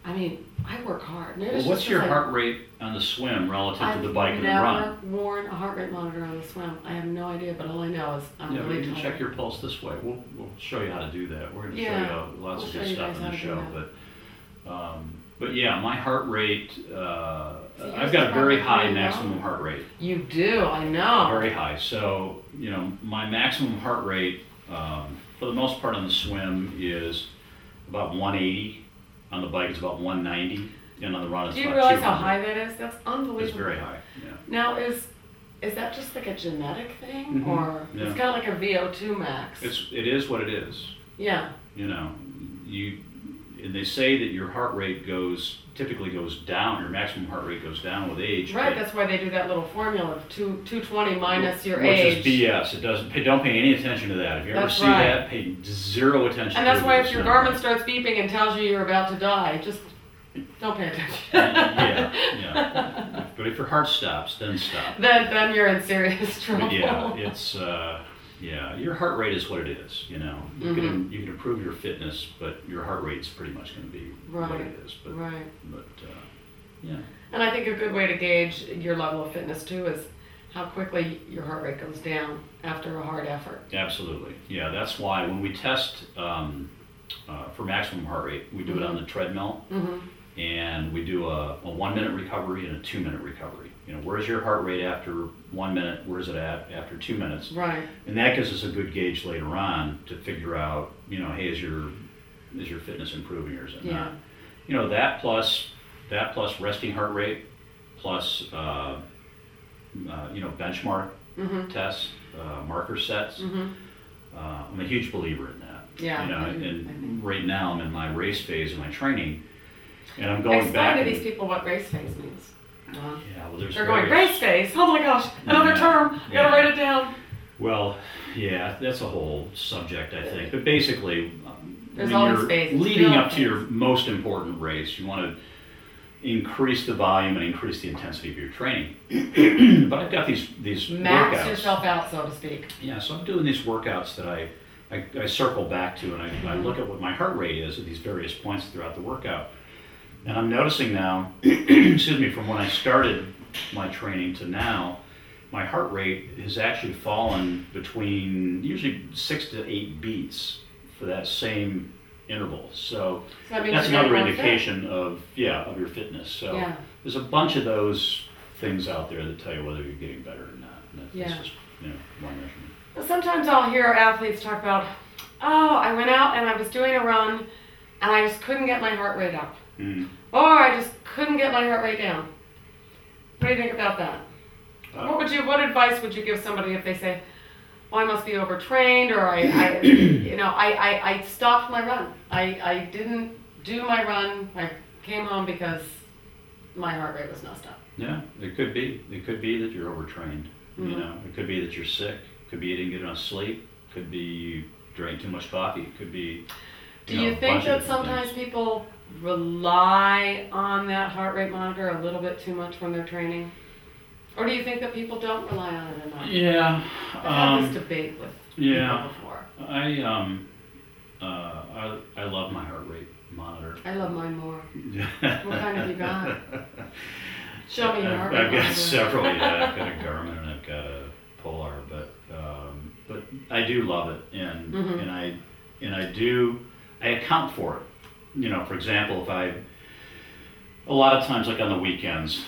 I mean, I work hard. Maybe Well, it's what's just your 'cause heart rate on the swim relative to the bike and the I've run? never worn a heart rate monitor on the swim. I have no idea, but all I know is I'm Yeah, really you can tired. check your pulse this way. We'll show you how to do that. We're going to Yeah, show you lots we'll of show good you stuff guys in how the to do show. that. But yeah, my heart rate, yours I've got a is very probably high pretty maximum low. heart rate. You do, I know. Very high. So, you know, my maximum heart rate, for the most part on the swim, is about 180. On the bike, it's about 190. And on the run, it's Do you about realize how 200. high that is? That's unbelievable. It's very high, yeah. Now, is that just like a genetic thing, Mhm, or yeah. it's kind of like a VO2 max? It is what it is. Yeah. You know, and they say that your heart rate typically goes down, your maximum heart rate goes down with age. Right. but- That's why they do that little formula of 220 minus your which age. is BS. It doesn't. Don't pay any attention to that. If you ever That's see right. that, pay zero attention. And to that's it. why if It's your not Garmin right. starts beeping and tells you you're about to die, just don't pay attention. yeah. But if your heart stops, then stop. Then you're in serious trouble. But yeah, it's your heart rate is what it is. You know, you can improve your fitness, but your heart rate's pretty much going to be what Right. it is. But Right. yeah. And I think a good way to gauge your level of fitness too is how quickly your heart rate goes down after a hard effort. Absolutely. Yeah, that's why when we test for maximum heart rate, we do it on the treadmill, and we do a 1 minute recovery and a 2 minute recovery. You know, where's your heart rate after 1 minute? Where's it at after 2 minutes? Right. And that gives us a good gauge later on to figure out, you know, hey, is your fitness improving or is it Yeah. not? You know, that plus resting heart rate plus benchmark tests, marker sets. I'm a huge believer in that. Yeah, You know, I do, I and think. right now I'm in my race phase of my training, and I'm going Explain back. to and- these people what race phase means. Yeah, well, there's They're going, various- race phase? Oh my gosh, another Yeah. term. Yeah. Gotta write it down. Well, yeah, that's a whole subject, I think. But basically, There's when all you're these phases. leading Build up to your phase. most important race, you want to increase the volume and increase the intensity of your training. But I've got these Max workouts. yourself out, so to speak. Yeah, so I'm doing these workouts that I circle back to, and I look at what my heart rate is at these various points throughout the workout. And I'm noticing now, excuse me, from when I started my training to now, my heart rate has actually fallen between usually 6 to 8 beats for that same interval. So So that means that's you're another getting more fit. indication of your fitness. So Yeah. there's a bunch of those things out there that tell you whether you're getting better or not. And that's Yeah. just one measurement. Well, sometimes I'll hear athletes talk about, oh, I went out and I was doing a run and I just couldn't get my heart rate up. Mm. Or I just couldn't get my heart rate down. What do you think about that? What advice would you give somebody if they say, well, I must be overtrained, or I stopped my run. I didn't do my run. I came home because my heart rate was messed up. Yeah, it could be. It could be that you're overtrained. You Mhm. know, it could be that you're sick. It could be you didn't get enough sleep. It could be you drank too much coffee. It could be. Do you a think bunch of that different sometimes things. people rely on that heart rate monitor a little bit too much when they're training? Or do you think that people don't rely on it enough? Yeah. I've had this debate with yeah. people before. I love my heart rate monitor. I love mine more. What kind have you got? Show me your heart rate I've got monitor. several. Yeah, I've got a Garmin and I've got a Polar, but I do love it, and Mhm. and I account for it. You know, for example, a lot of times, like on the weekends,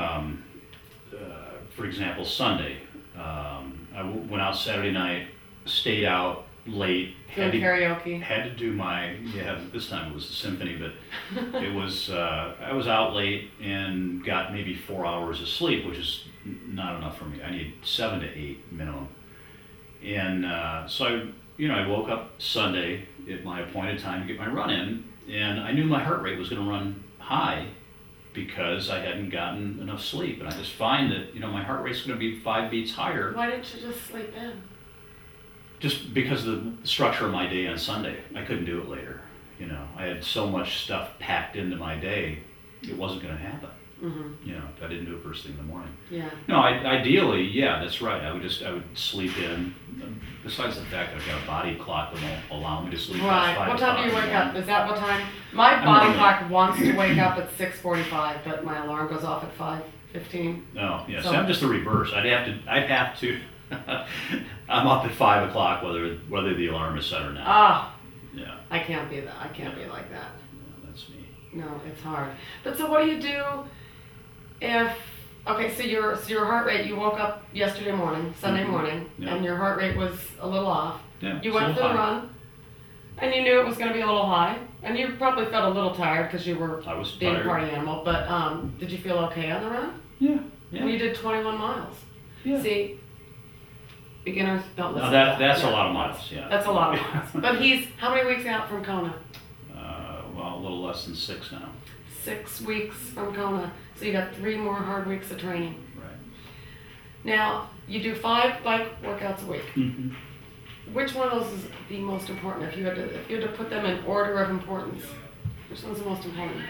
for example, Sunday, went out Saturday night, stayed out late, Doing karaoke. had to do this time it was the symphony, but it was, I was out late and got maybe 4 hours of sleep, which is not enough for me. I need 7 to 8 minimum. And so I woke up Sunday at my appointed time to get my run in, and I knew my heart rate was going to run high because I hadn't gotten enough sleep. And I just find that, my heart rate's going to be 5 beats higher. Why didn't you just sleep in? Just because of the structure of my day on Sunday. I couldn't do it later. I had so much stuff packed into my day, it wasn't going to happen. You know, I didn't do it first thing in the morning. Yeah. No, ideally, yeah, that's right. I would sleep in. Besides the fact that I've got a body clock that won't allow me to sleep past Right. 5 What time do you o'clock in wake the up? morning. Is that what time? My body clock wants to wake up at 6:45, but my alarm goes off at 5:15. No, yes, So- I'm just the reverse. I'd have to. I'm up at 5 o'clock whether the alarm is set or not. Ah, Yeah, I can't be that. I can't be like that. that's me. No, it's hard. But so what do you do if, okay, so your heart rate, you woke up yesterday morning, Sunday morning, Yeah. and your heart rate was a little off. Yeah, You it's went a for the little high. run, and you knew it was going to be a little high, and you probably felt a little tired because you were I was being a tired. party animal, but did you feel okay on the run? Yeah, And you did 21 miles. Yeah. See, beginners don't listen No, to that. that's a Yeah. lot of miles. Yeah, That's a lot of miles. But he's, how many weeks out from Kona? Well, a little less than 6 now. 6 weeks from Kona. So you got 3 more hard weeks of training. Right. Now, you do 5 bike workouts a week. Mm-hmm. Which one of those is the most important? If you had to put them in order of importance, which one's the most important?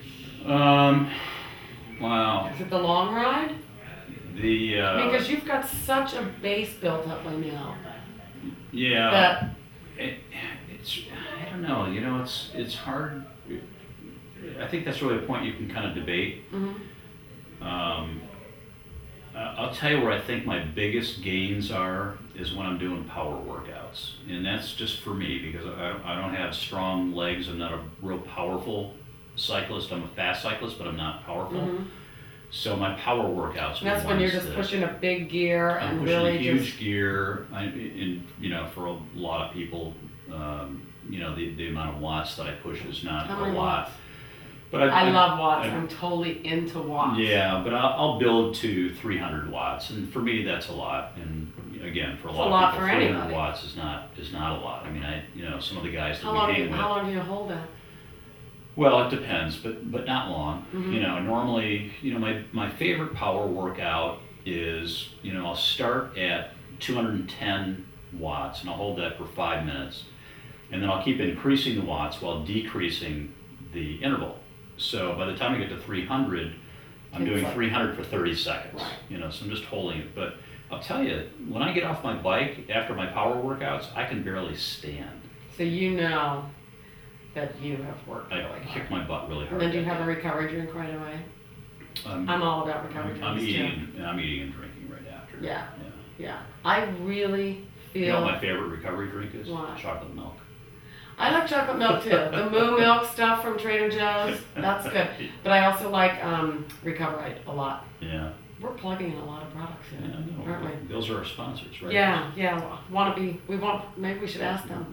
Wow. Is it the long ride? The I mean, because you've got such a base built up by now. yeah. That It's I don't know. You know, it's hard. I think that's really a point you can kind of debate. I'll tell you where I think my biggest gains are is when I'm doing power workouts, and that's just for me because I don't have strong legs. I'm not a real powerful cyclist. I'm a fast cyclist, but I'm not powerful. So my power workouts. that's are when you're ones just that pushing a big gear I'm and pushing really a huge just. gear. You know, for a lot of people, you know, the amount of watts that I push is not How a many lot. watts? But I love watts. I- I'm totally into watts. Yeah, but I'll build to 300 watts, and for me that's a lot. And again, for a It's lot a lot of people, for 300 anybody. watts is not a lot. I mean, you know, some of the guys that How we long? hang with. How long do you hold that? Well, it depends, but not long. Mhm. You know, normally, you know, my favorite power workout is, you know, I'll start at 210 watts and I'll hold that for 5 minutes, and then I'll keep increasing the watts while decreasing the interval. So by the time I get to 300, I'm It's doing like- 300 for 30 seconds. Right. You know, so I'm just holding it. But I'll tell you, when I get off my bike after my power workouts, I can barely stand. So you know that you have worked I really hard. kick my butt really And hard. then do you have a recovery drink right away? I'm all about recovery drinks I'm too. I'm eating and drinking right after. Yeah. Yeah, I really feel. You know what my favorite recovery drink is? What? Chocolate milk. I like chocolate milk too. The Moo Milk stuff from Trader Joe's, that's good. But I also like Recoverite a lot. Yeah. We're plugging in a lot of products Yeah, here, no, aren't we? those are our sponsors, right? Yeah, maybe we should ask them.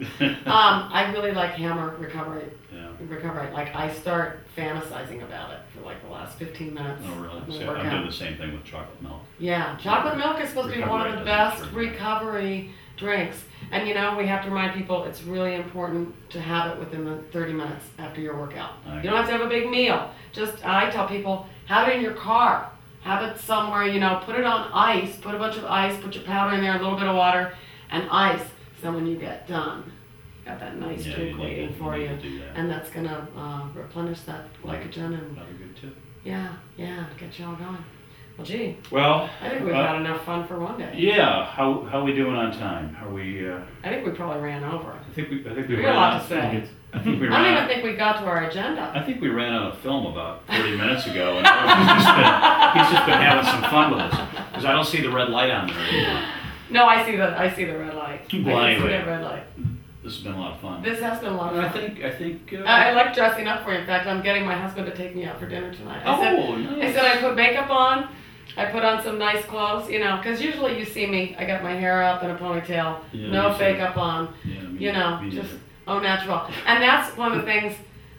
I really like Hammer Recoverite. Yeah. Recoverite. Like I start fantasizing about it for like the last 15 minutes. Oh, really? of the See, I'm workout. doing the same thing with chocolate milk. Yeah, chocolate milk is supposed to be one of the Recoverite best doesn't serve that. recovery drinks. And you know, we have to remind people it's really important to have it within the 30 minutes after your workout. I You don't have to have a big meal. Just, I tell people, have it in your car. Have it somewhere, you know, put it on ice, put a bunch of ice, put your powder in there, a little bit of water, and ice. So when you get done, got that nice Yeah, drink waiting for need you. to do that. And that's gonna replenish that glycogen and Another good tip. yeah, get you all going. Well, gee, Well, I think we've had enough fun for one day. yeah. How we doing on time? Are we? I think we probably ran over. I think we We got ran a lot out. to say. I think we I don't ran. even think we got to our agenda. I think we ran out of film about 30 minutes ago, and he's just been having some fun with us because I don't see the red light on there anymore. No, I see the red light. Well, I can see anyway. that red light. This has been a lot of fun. This has been a lot of I fun. think. I like dressing up for you. In fact, I'm getting my husband to take me out for dinner tonight. Oh, I nice. said I put makeup on. I put on some nice clothes, you know, because usually you see me. I got my hair up in a ponytail, Yeah, no me too. fake up on, Yeah, me- you know, me just neither. au natural. And that's one of the things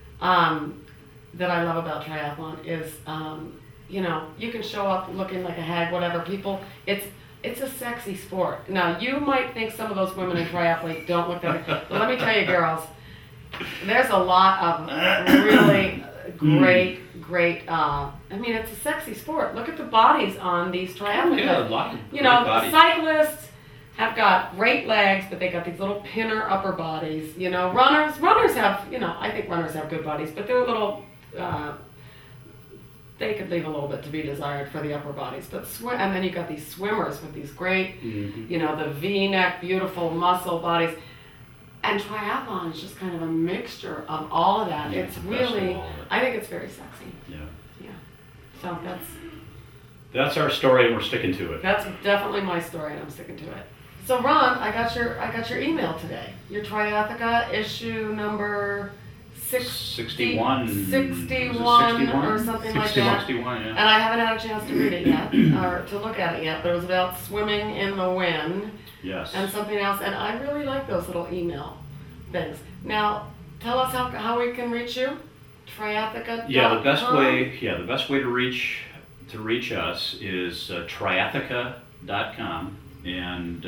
that I love about triathlon is, you know, you can show up looking like a hag, whatever. People, it's a sexy sport. Now, you might think some of those women in triathlete don't look that way, but let me tell you, girls, there's a lot of really great, I mean, it's a sexy sport. Look at the bodies on these triathletes. Yeah, a lot of You know, great bodies. cyclists have got great legs, but they got these little pinner upper bodies. You know, runners have, you know, I think runners have good bodies, but they're a little they could leave a little bit to be desired for the upper bodies. But and then you got these swimmers with these great, the V-neck, beautiful muscle bodies. And triathlon is just kind of a mixture of all of that. Yeah, It's really, I think it's very sexy. Yeah. Yeah. So That's our story, and we're sticking to it. that's definitely my story, and I'm sticking to it. So Ron, I got your email today. Your Triathica issue number 61. 61 or something like that. 61, yeah. And I haven't had a chance to read it yet, or to look at it yet, but it was about swimming in the wind. Yes. And something else, and I really like those little email things. Now, tell us how we can reach you. Triathica.com? Yeah, the best way to reach us is triathica.com, and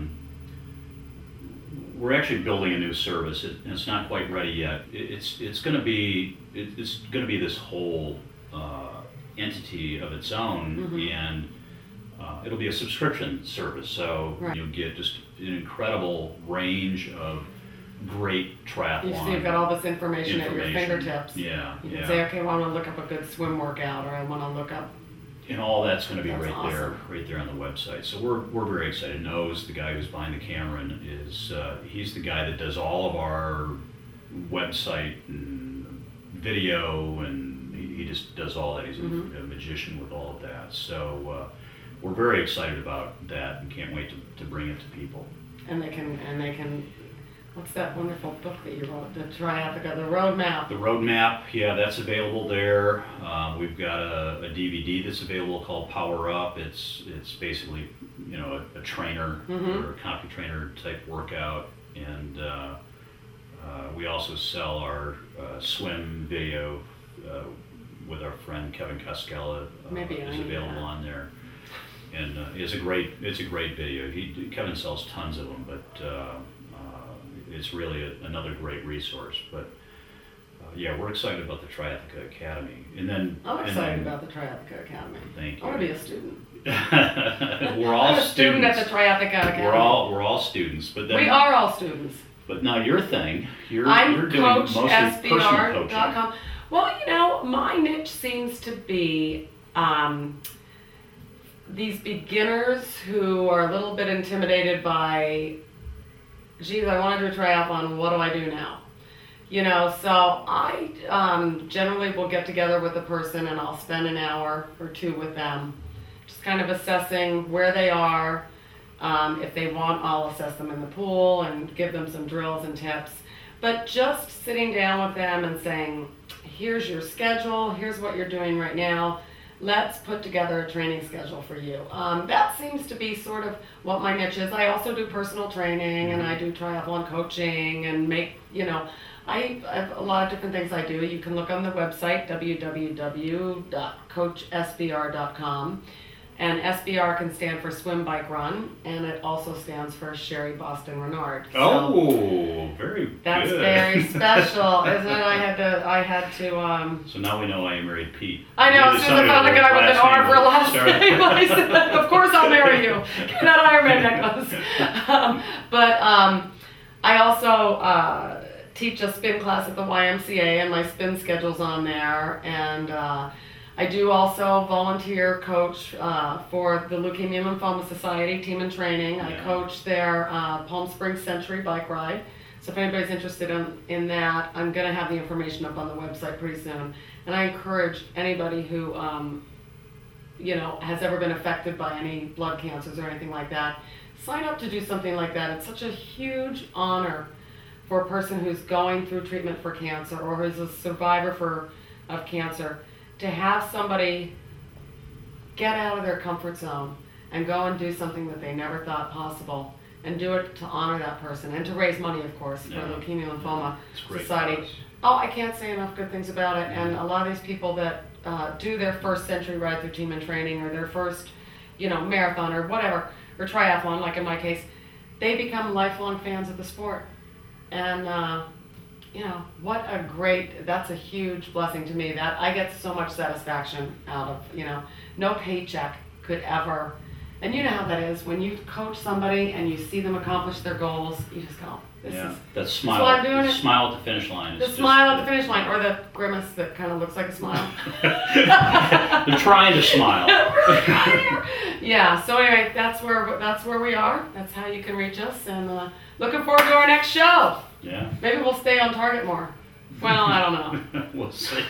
we're actually building a new service. It's not quite ready yet. It's going to be this whole entity of its own, and it'll be a subscription service. So you'll get just an incredible range of great triathlon. So you've got all this information at your fingertips. Yeah. You can say, okay, well, I want to look up a good swim workout, or I want to look up. And all that's going to be right awesome. there on the website. So we're very excited. Knows the guy who's behind the camera, and he's the guy that does all of our website and video, and he just does all that. He's a magician with all of that. So we're very excited about that, and can't wait to bring it to people. And they can. What's that wonderful book that you wrote? The Triathica, the Roadmap. The Roadmap, yeah, that's available there. We've got a DVD that's available called Power Up. It's basically a trainer or a CompuTrainer type workout, and we also sell our swim video with our friend Kevin Cascella. Is available on there, and it's a great video. Kevin sells tons of them, but. It's really another great resource, but we're excited about the Triathica Academy. And then I'm excited about the Triathica Academy. Thank you. I want to be a student. We're all I'm a student at the Triathica Academy. We're all students, but then we are all students. But now your thing, you're doing Coach mostly personal coaching. SBR.com. Well, my niche seems to be these beginners who are a little bit intimidated by. Geez, I want to do a triathlon, what do I do now? So I generally will get together with a person and I'll spend an hour or two with them, just kind of assessing where they are. If they want, I'll assess them in the pool and give them some drills and tips. But just sitting down with them and saying, here's your schedule, here's what you're doing right now. Let's put together a training schedule for you. That seems to be sort of what my niche is. I also do personal training and I do triathlon coaching and I have a lot of different things I do. You can look on the website, www.coachsbr.com. And SBR can stand for Swim, Bike, Run, and it also stands for Sherry Boston Renard. Very good. That's very special, isn't it? I had to. So now we know why you married Pete. I know. As soon as I found a guy with an R for a last name, I said, "Of course I'll marry you." Get that Ironman necklace. I also teach a spin class at the YMCA, and my spin schedule's on there, and. I do also volunteer coach for the Leukemia and Lymphoma Society team in training. I coach their Palm Springs Century bike ride. So if anybody's interested in that, I'm going to have the information up on the website pretty soon. And I encourage anybody who has ever been affected by any blood cancers or anything like that, sign up to do something like that. It's such a huge honor for a person who's going through treatment for cancer or who's a survivor of cancer. To have somebody get out of their comfort zone and go and do something that they never thought possible, and do it to honor that person and to raise money, of course, for Leukemia and Lymphoma Society. Oh, I can't say enough good things about it. And a lot of these people that do their first century ride through team in training or their first, marathon or whatever, or triathlon, like in my case, they become lifelong fans of the sport. And that's a huge blessing to me. That I get so much satisfaction out of, no paycheck could ever, and you know how that is, when you coach somebody and you see them accomplish their goals, you just go, This Yeah, is that smile. why I'm doing the it. smile at the finish line. the Is smile at just, the finish line, or the grimace that kind of looks like a smile. They're trying to smile. Yeah. So anyway, that's where we are. That's how you can reach us, and looking forward to our next show. Yeah. Maybe we'll stay on target more. Well, I don't know. We'll see.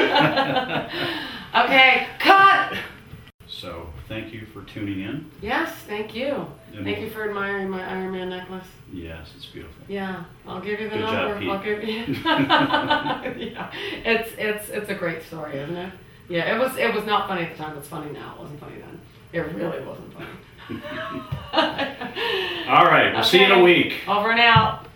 Okay, cut. So, thank you for tuning in. Yes, thank you. And Thank you for admiring my Iron Man necklace. Yes, it's beautiful. Yeah, I'll give you the Good job, number. Pete. I'll give you. Yeah, it's a great story, isn't it? Yeah, it was not funny at the time. It's funny now. It wasn't funny then. It really wasn't funny. All right, we'll see you in a Okay. week. Over and out.